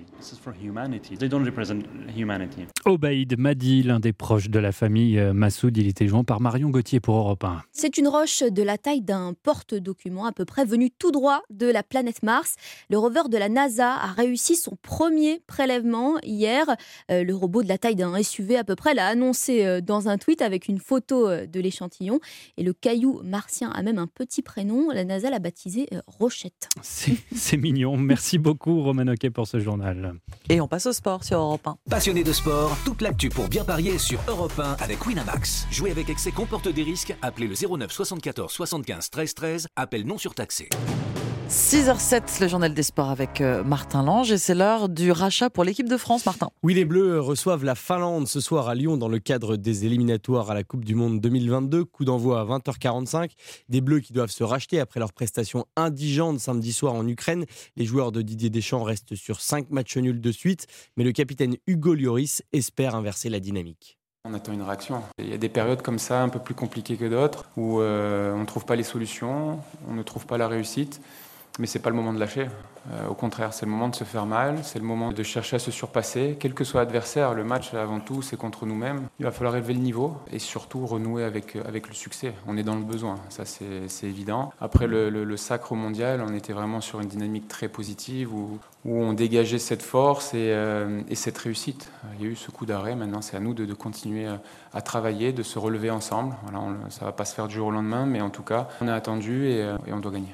Obaïd Madi, l'un des proches de la famille Massoud, il était joint par Marion Gauthier pour Europe 1. C'est une roche de la taille d'un porte-document à peu près venue tout droit de la planète Mars. Le rover de la NASA a réussi son premier prélèvement hier. Le robot de la taille d'un SUV à peu près l'a annoncé dans un tweet avec une photo de l'échantillon. Et le caillou martien a même un petit prénom. La NASA l'a baptisé Rochette. C'est mignon. Merci beaucoup Romain Oquet pour ce journal. Et on passe au sport sur Europe 1. Passionné de sport, toute l'actu pour bien parier sur Europe 1 avec Winamax. Jouer avec excès comporte des risques. Appelez le 09 74 75 13 13. Appel non surtaxé. 6h07, le journal des sports avec Martin Lange, et c'est l'heure du rachat pour l'équipe de France, Martin. Oui, les Bleus reçoivent la Finlande ce soir à Lyon dans le cadre des éliminatoires à la Coupe du Monde 2022. Coup d'envoi à 20h45. Des Bleus qui doivent se racheter après leur prestation indigente samedi soir en Ukraine. Les joueurs de Didier Deschamps restent sur 5 matchs nuls de suite, mais le capitaine Hugo Lloris espère inverser la dynamique. On attend une réaction. Il y a des périodes comme ça, un peu plus compliquées que d'autres, où on ne trouve pas les solutions, on ne trouve pas la réussite. Mais ce n'est pas le moment de lâcher. Au contraire, c'est le moment de se faire mal, c'est le moment de chercher à se surpasser. Quel que soit l'adversaire, le match, avant tout, c'est contre nous-mêmes. Il va falloir élever le niveau et surtout renouer avec le succès. On est dans le besoin, ça c'est évident. Après le sacre mondial, on était vraiment sur une dynamique très positive où on dégageait cette force et cette réussite. Il y a eu ce coup d'arrêt, maintenant c'est à nous de continuer à travailler, de se relever ensemble. Voilà, ça ne va pas se faire du jour au lendemain, mais en tout cas, on a attendu et on doit gagner.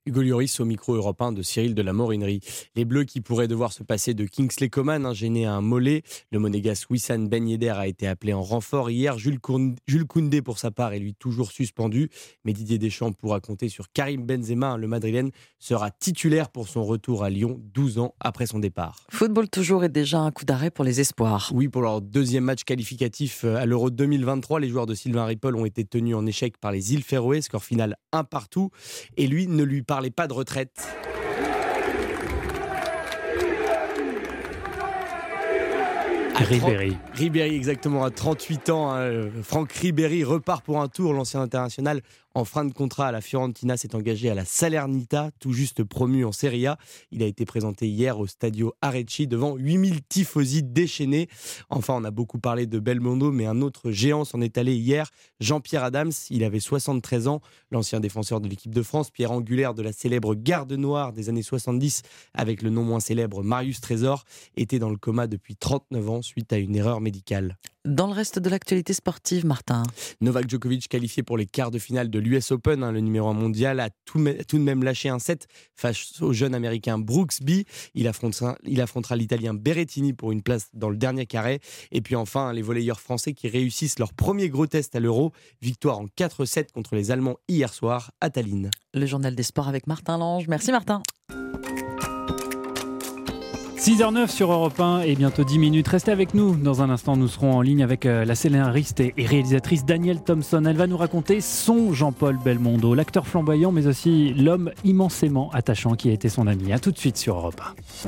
Hugo Lloris au micro européen de Cyril de la Morinerie. Les Bleus qui pourraient devoir se passer de Kingsley Coman, gêné à un mollet. Le monégasque Wissam Ben Yedder a été appelé en renfort hier. Jules Koundé, pour sa part, est lui toujours suspendu. Mais Didier Deschamps pourra compter sur Karim Benzema. Le Madrilène sera titulaire pour son retour à Lyon 12 ans après son départ. Football toujours et déjà un coup d'arrêt pour les espoirs. Oui, pour leur deuxième match qualificatif à l'Euro 2023, les joueurs de Sylvain Ripoll ont été tenus en échec par les îles Féroé, score final 1-1. Et lui ne lui parlait pas de retraite. Ribéry, exactement, à 38 ans. Franck Ribéry repart pour un tour. L'ancien international en fin de contrat à la Fiorentina s'est engagé à la Salernitana, tout juste promu en Serie A. Il a été présenté hier au Stadio Arecci devant 8000 tifosi déchaînés. Enfin, on a beaucoup parlé de Belmondo, mais un autre géant s'en est allé hier, Jean-Pierre Adams. Il avait 73 ans, l'ancien défenseur de l'équipe de France, pierre angulaire de la célèbre Garde Noire des années 70, avec le non moins célèbre Marius Trésor, était dans le coma depuis 39 ans suite à une erreur médicale. Dans le reste de l'actualité sportive, Martin. Novak Djokovic, qualifié pour les quarts de finale de l'US Open, le numéro 1 mondial, a tout de même lâché un set face au jeune américain Brooksby. Il affrontera l'Italien Berrettini pour une place dans le dernier carré. Et puis enfin, les volleyeurs français qui réussissent leur premier gros test à l'Euro. Victoire en 4-7 contre les Allemands hier soir à Tallinn. Le journal des sports avec Martin Lange. Merci Martin. 6h09 sur Europe 1 et bientôt 10 minutes. Restez avec nous. Dans un instant, nous serons en ligne avec la scénariste et réalisatrice Danielle Thompson. Elle va nous raconter son Jean-Paul Belmondo, l'acteur flamboyant, mais aussi l'homme immensément attachant qui a été son ami. A tout de suite sur Europe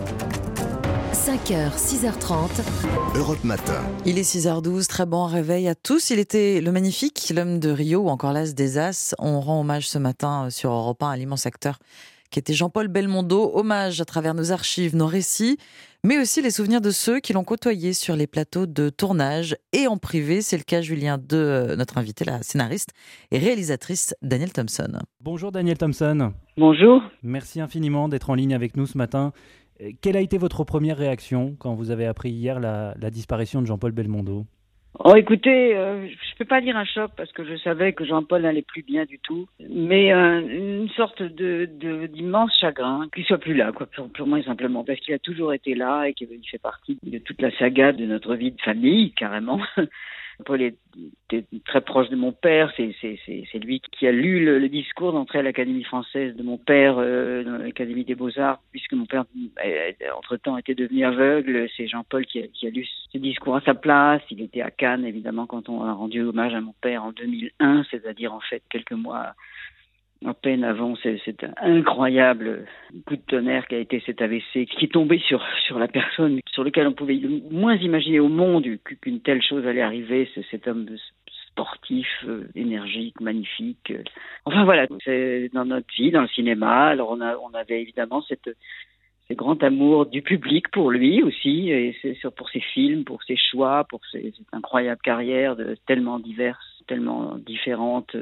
1. 5h, 6h30. Europe Matin. Il est 6h12, très bon réveil à tous. Il était le magnifique, l'homme de Rio ou encore l'as des As. On rend hommage ce matin sur Europe 1 à l'immense acteur qui était Jean-Paul Belmondo. Hommage à travers nos archives, nos récits, mais aussi les souvenirs de ceux qui l'ont côtoyé sur les plateaux de tournage et en privé. C'est le cas, Julien, de notre invitée, la scénariste et réalisatrice Danielle Thompson. Bonjour Danielle Thompson. Bonjour. Merci infiniment d'être en ligne avec nous ce matin. Quelle a été votre première réaction quand vous avez appris hier la disparition de Jean-Paul Belmondo ? Oh, écoutez, je peux pas dire un choc parce que je savais que Jean-Paul n'allait plus bien du tout, mais une sorte d'immense chagrin qu'il soit plus là, quoi, purement et simplement, parce qu'il a toujours été là et qu'il fait partie de toute la saga de notre vie de famille, carrément. Paul était très proche de mon père, c'est lui qui a lu le discours d'entrée à l'Académie française de mon père, dans l'Académie des Beaux-Arts, puisque mon père, entre-temps, était devenu aveugle. C'est Jean-Paul qui a lu ce discours à sa place. Il était à Cannes, évidemment, quand on a rendu hommage à mon père en 2001, c'est-à-dire, en fait, quelques mois à peine avant cet incroyable coup de tonnerre qui a été cet AVC, qui est tombé sur la personne sur laquelle on pouvait le moins imaginer au monde qu'une telle chose allait arriver, c'est cet homme sportif, énergique, magnifique. Enfin voilà, c'est dans notre vie, dans le cinéma. Alors on avait évidemment ce grand amour du public pour lui aussi, et pour ses films, pour ses choix, pour cette incroyable carrière tellement diverse, tellement différente,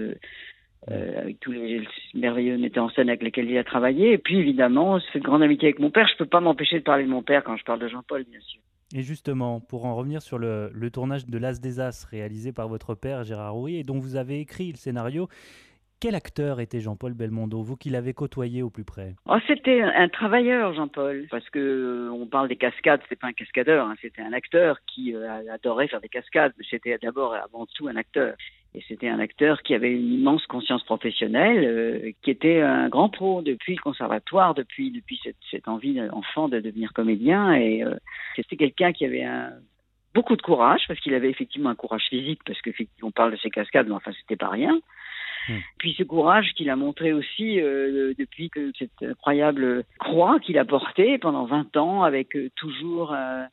avec tous les merveilleux metteurs en scène avec lesquels il a travaillé. Et puis évidemment, cette grande amitié avec mon père. Je ne peux pas m'empêcher de parler de mon père quand je parle de Jean-Paul, bien sûr. Et justement, pour en revenir sur le tournage de l'As des As réalisé par votre père Gérard Houry et dont vous avez écrit le scénario, quel acteur était Jean-Paul Belmondo, vous qui l'avez côtoyé au plus près ? C'était un travailleur, Jean-Paul, parce que on parle des cascades, c'était pas un cascadeur, c'était un acteur qui adorait faire des cascades, mais c'était d'abord et avant tout un acteur. Et c'était un acteur qui avait une immense conscience professionnelle, qui était un grand pro depuis le conservatoire, depuis cette envie d'enfant de devenir comédien. Et c'était quelqu'un qui avait beaucoup de courage, parce qu'il avait effectivement un courage physique, parce qu'effectivement on parle de ses cascades, mais enfin c'était pas rien. Puis ce courage qu'il a montré aussi depuis que cette incroyable croix qu'il a portée pendant 20 ans, avec toujours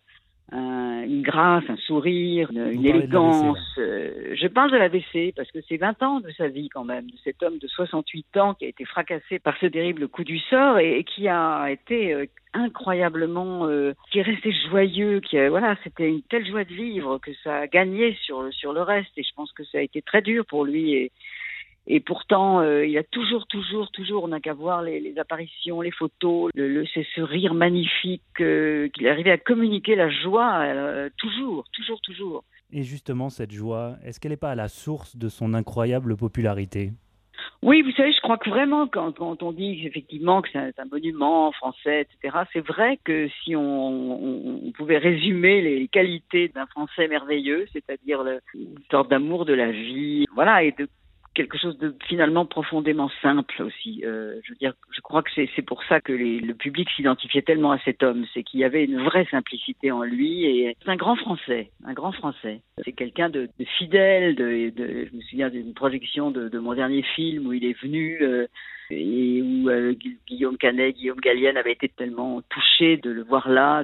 une grâce, un sourire, une élégance. Je parle de l'AVC parce que c'est 20 ans de sa vie quand même, de cet homme de 68 ans qui a été fracassé par ce terrible coup du sort et qui a été incroyablement, qui est resté joyeux, c'était une telle joie de vivre que ça a gagné sur le reste, et je pense que ça a été très dur pour lui. Et pourtant, il a toujours, on n'a qu'à voir les apparitions, les photos, c'est ce rire magnifique qu'il arrivait à communiquer la joie, toujours. Et justement, cette joie, est-ce qu'elle n'est pas à la source de son incroyable popularité ? Oui, vous savez, je crois que vraiment, quand on dit effectivement que c'est un monument français, etc., c'est vrai que si on pouvait résumer les qualités d'un Français merveilleux, c'est-à-dire une sorte d'amour de la vie, voilà, et de quelque chose de finalement profondément simple aussi. Je veux dire, je crois que c'est pour ça que le public s'identifiait tellement à cet homme, c'est qu'il y avait une vraie simplicité en lui, et c'est un grand Français. C'est quelqu'un de fidèle. Je me souviens d'une projection de mon dernier film où il est venu et où Guillaume Canet, Guillaume Gallienne avait été tellement touché de le voir là,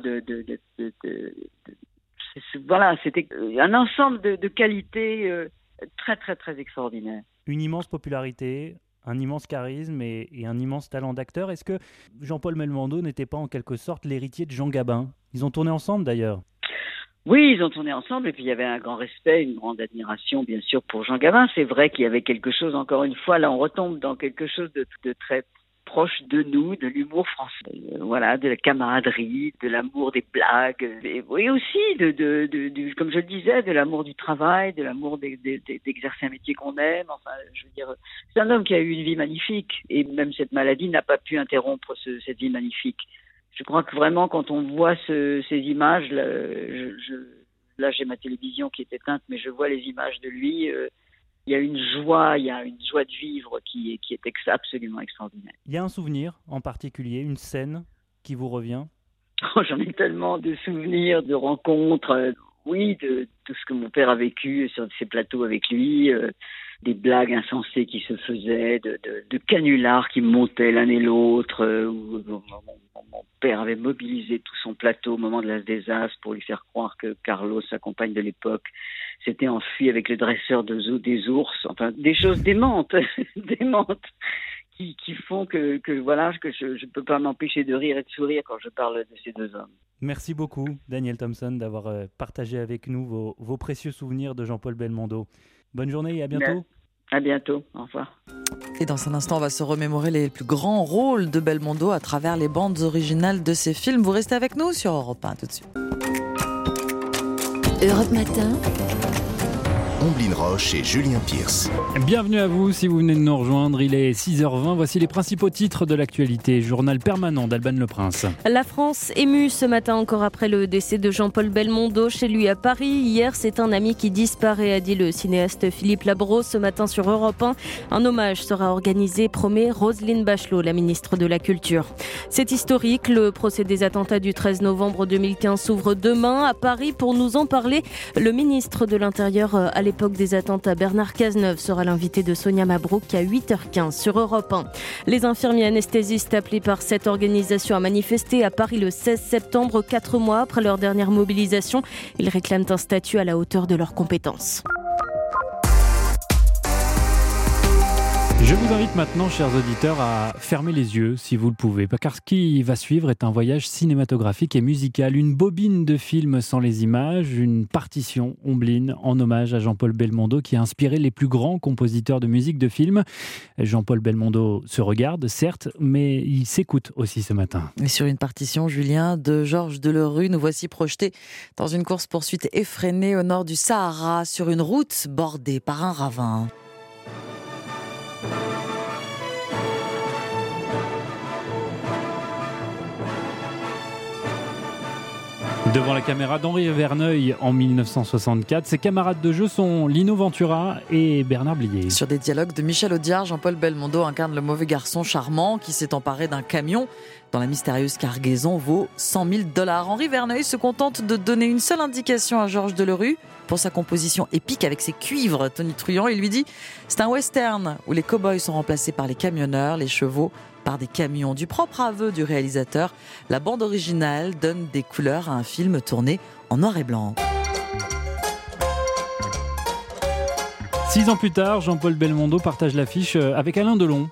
voilà, c'était un ensemble de qualités très très très extraordinaires. Une immense popularité, un immense charisme et un immense talent d'acteur. Est-ce que Jean-Paul Belmondo n'était pas en quelque sorte l'héritier de Jean Gabin ? Ils ont tourné ensemble d'ailleurs. Oui, ils ont tourné ensemble et puis il y avait un grand respect, une grande admiration bien sûr pour Jean Gabin. C'est vrai qu'il y avait quelque chose, encore une fois, là on retombe dans quelque chose de très proche de nous, de l'humour français, voilà, de la camaraderie, de l'amour des blagues, et oui aussi comme je le disais, de l'amour du travail, de l'amour d'exercer un métier qu'on aime. Enfin, je veux dire, c'est un homme qui a eu une vie magnifique et même cette maladie n'a pas pu interrompre cette vie magnifique. Je crois que vraiment quand on voit ces images, là j'ai ma télévision qui est éteinte, mais je vois les images de lui. Il y a une joie de vivre qui est absolument extraordinaire. Il y a un souvenir en particulier, une scène qui vous revient ? J'en ai tellement de souvenirs, de rencontres, oui, de tout ce que mon père a vécu sur ces plateaux avec lui, des blagues insensées qui se faisaient, de canulars qui montaient l'un et l'autre, où mon père avait mobilisé tout son plateau au moment de L'As des As pour lui faire croire que Carlos, sa compagne de l'époque, s'était enfui avec le dresseur des ours, enfin des choses démentes, qui font que je peux pas m'empêcher de rire et de sourire quand je parle de ces deux hommes. Merci beaucoup Daniel Thompson d'avoir partagé avec nous vos précieux souvenirs de Jean-Paul Belmondo. Bonne journée et à bientôt. À bientôt, au revoir. Et dans un instant, on va se remémorer les plus grands rôles de Belmondo à travers les bandes originales de ses films. Vous restez avec nous sur Europe 1 tout de suite. Europe Matin. Omblin Roche et Julien Pierce. Bienvenue à vous si vous venez de nous rejoindre. Il est 6h20. Voici les principaux titres de l'actualité. Journal permanent d'Alban Leprince. La France émue ce matin encore après le décès de Jean-Paul Belmondo chez lui à Paris. Hier, c'est un ami qui disparaît, a dit le cinéaste Philippe Labro ce matin sur Europe 1. Un hommage sera organisé, promet Roselyne Bachelot, la ministre de la Culture. C'est historique. Le procès des attentats du 13 novembre 2015 s'ouvre demain à Paris. Pour nous en parler, le ministre de l'Intérieur à l'époque des attentats, Bernard Cazeneuve, sera l'invité de Sonia Mabrouk à 8h15 sur Europe 1. Les infirmiers anesthésistes appelés par cette organisation à manifester à Paris le 16 septembre, 4 mois après leur dernière mobilisation. Ils réclament un statut à la hauteur de leurs compétences. Je vous invite maintenant, chers auditeurs, à fermer les yeux, si vous le pouvez, car ce qui va suivre est un voyage cinématographique et musical, une bobine de film sans les images, une partition Omblin en hommage à Jean-Paul Belmondo qui a inspiré les plus grands compositeurs de musique de film. Jean-Paul Belmondo se regarde, certes, mais il s'écoute aussi ce matin. Et sur une partition, Julien, de Georges Delerue, nous voici projetés dans une course-poursuite effrénée au nord du Sahara, sur une route bordée par un ravin. Devant la caméra d'Henri Verneuil en 1964, ses camarades de jeu sont Lino Ventura et Bernard Blier. Sur des dialogues de Michel Audiard, Jean-Paul Belmondo incarne le mauvais garçon charmant qui s'est emparé d'un camion dont la mystérieuse cargaison vaut $100 000. Henri Verneuil se contente de donner une seule indication à Georges Delerue pour sa composition épique avec ses cuivres tonitruants. Il lui dit « C'est un western où les cow-boys sont remplacés par les camionneurs, les chevaux par des camions ». Du propre aveu du réalisateur, la bande originale donne des couleurs à un film tourné en noir et blanc. 6 ans plus tard, Jean-Paul Belmondo partage l'affiche avec Alain Delon.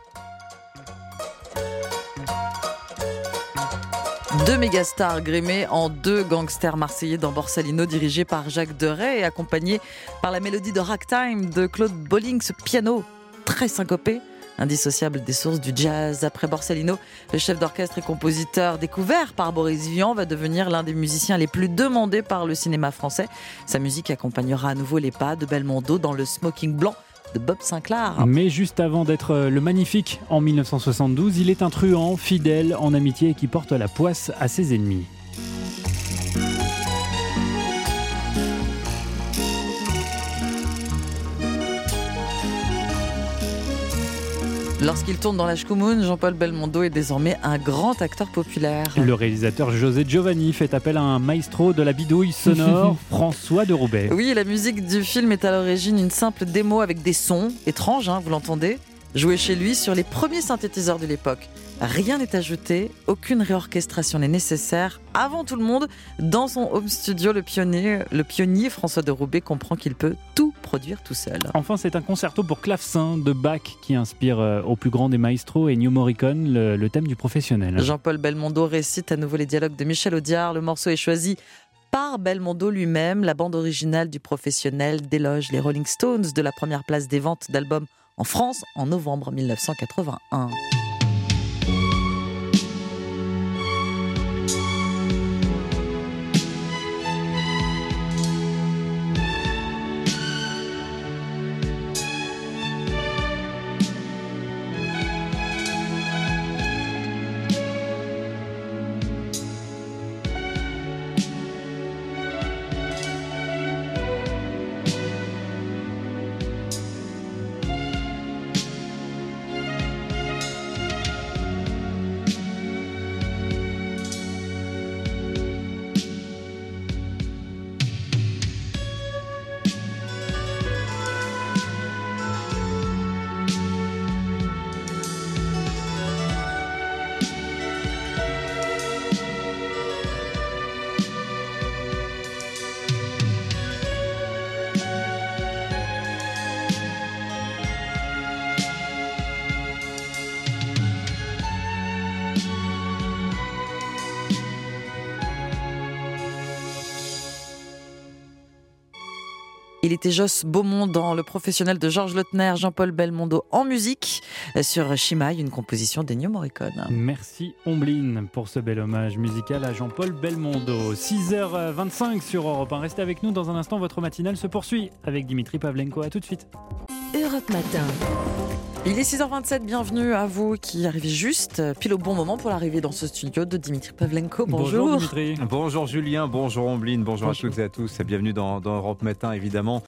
Deux mégastars grimés en deux gangsters marseillais dans Borsalino, dirigé par Jacques Deray et accompagné par la mélodie de Ragtime de Claude Bolling, ce piano très syncopé, indissociable des sources du jazz. Après Borsalino, le chef d'orchestre et compositeur découvert par Boris Vian va devenir l'un des musiciens les plus demandés par le cinéma français. Sa musique accompagnera à nouveau les pas de Belmondo dans le smoking blanc de Bob Sinclair. Mais juste avant d'être le magnifique en 1972, il est un truand fidèle en amitié et qui porte la poisse à ses ennemis. Lorsqu'il tourne dans la Shkumun, Jean-Paul Belmondo est désormais un grand acteur populaire. Le réalisateur José Giovanni fait appel à un maestro de la bidouille sonore, François de Roubaix. Oui, la musique du film est à l'origine une simple démo avec des sons étranges, vous l'entendez, joués chez lui sur les premiers synthétiseurs de l'époque. Rien n'est ajouté, aucune réorchestration n'est nécessaire. Avant tout le monde, dans son home studio, le pionnier François de Roubaix comprend qu'il peut tout produire tout seul. Enfin, c'est un concerto pour clavecin de Bach qui inspire au plus grand des maestros et Ennio Morricone le thème du professionnel. Jean-Paul Belmondo récite à nouveau les dialogues de Michel Audiard. Le morceau est choisi par Belmondo lui-même. La bande originale du professionnel déloge les Rolling Stones de la première place des ventes d'albums en France en novembre 1981. Il était Joss Beaumont dans Le Professionnel de Georges Lautner, Jean-Paul Belmondo en musique sur Chimaï, une composition d'Ennio Morricone. Merci Ombline pour ce bel hommage musical à Jean-Paul Belmondo. 6h25 sur Europe 1. Restez avec nous dans un instant, votre matinale se poursuit avec Dimitri Pavlenko. À tout de suite. Europe Matin. Il est 6h27, bienvenue à vous qui arrivez juste, pile au bon moment pour l'arrivée dans ce studio de Dimitri Pavlenko. Bonjour. Bonjour Dimitri. Bonjour Julien, bonjour Ombline, bonjour à toutes et à tous. Bienvenue dans Europe Matin, évidemment.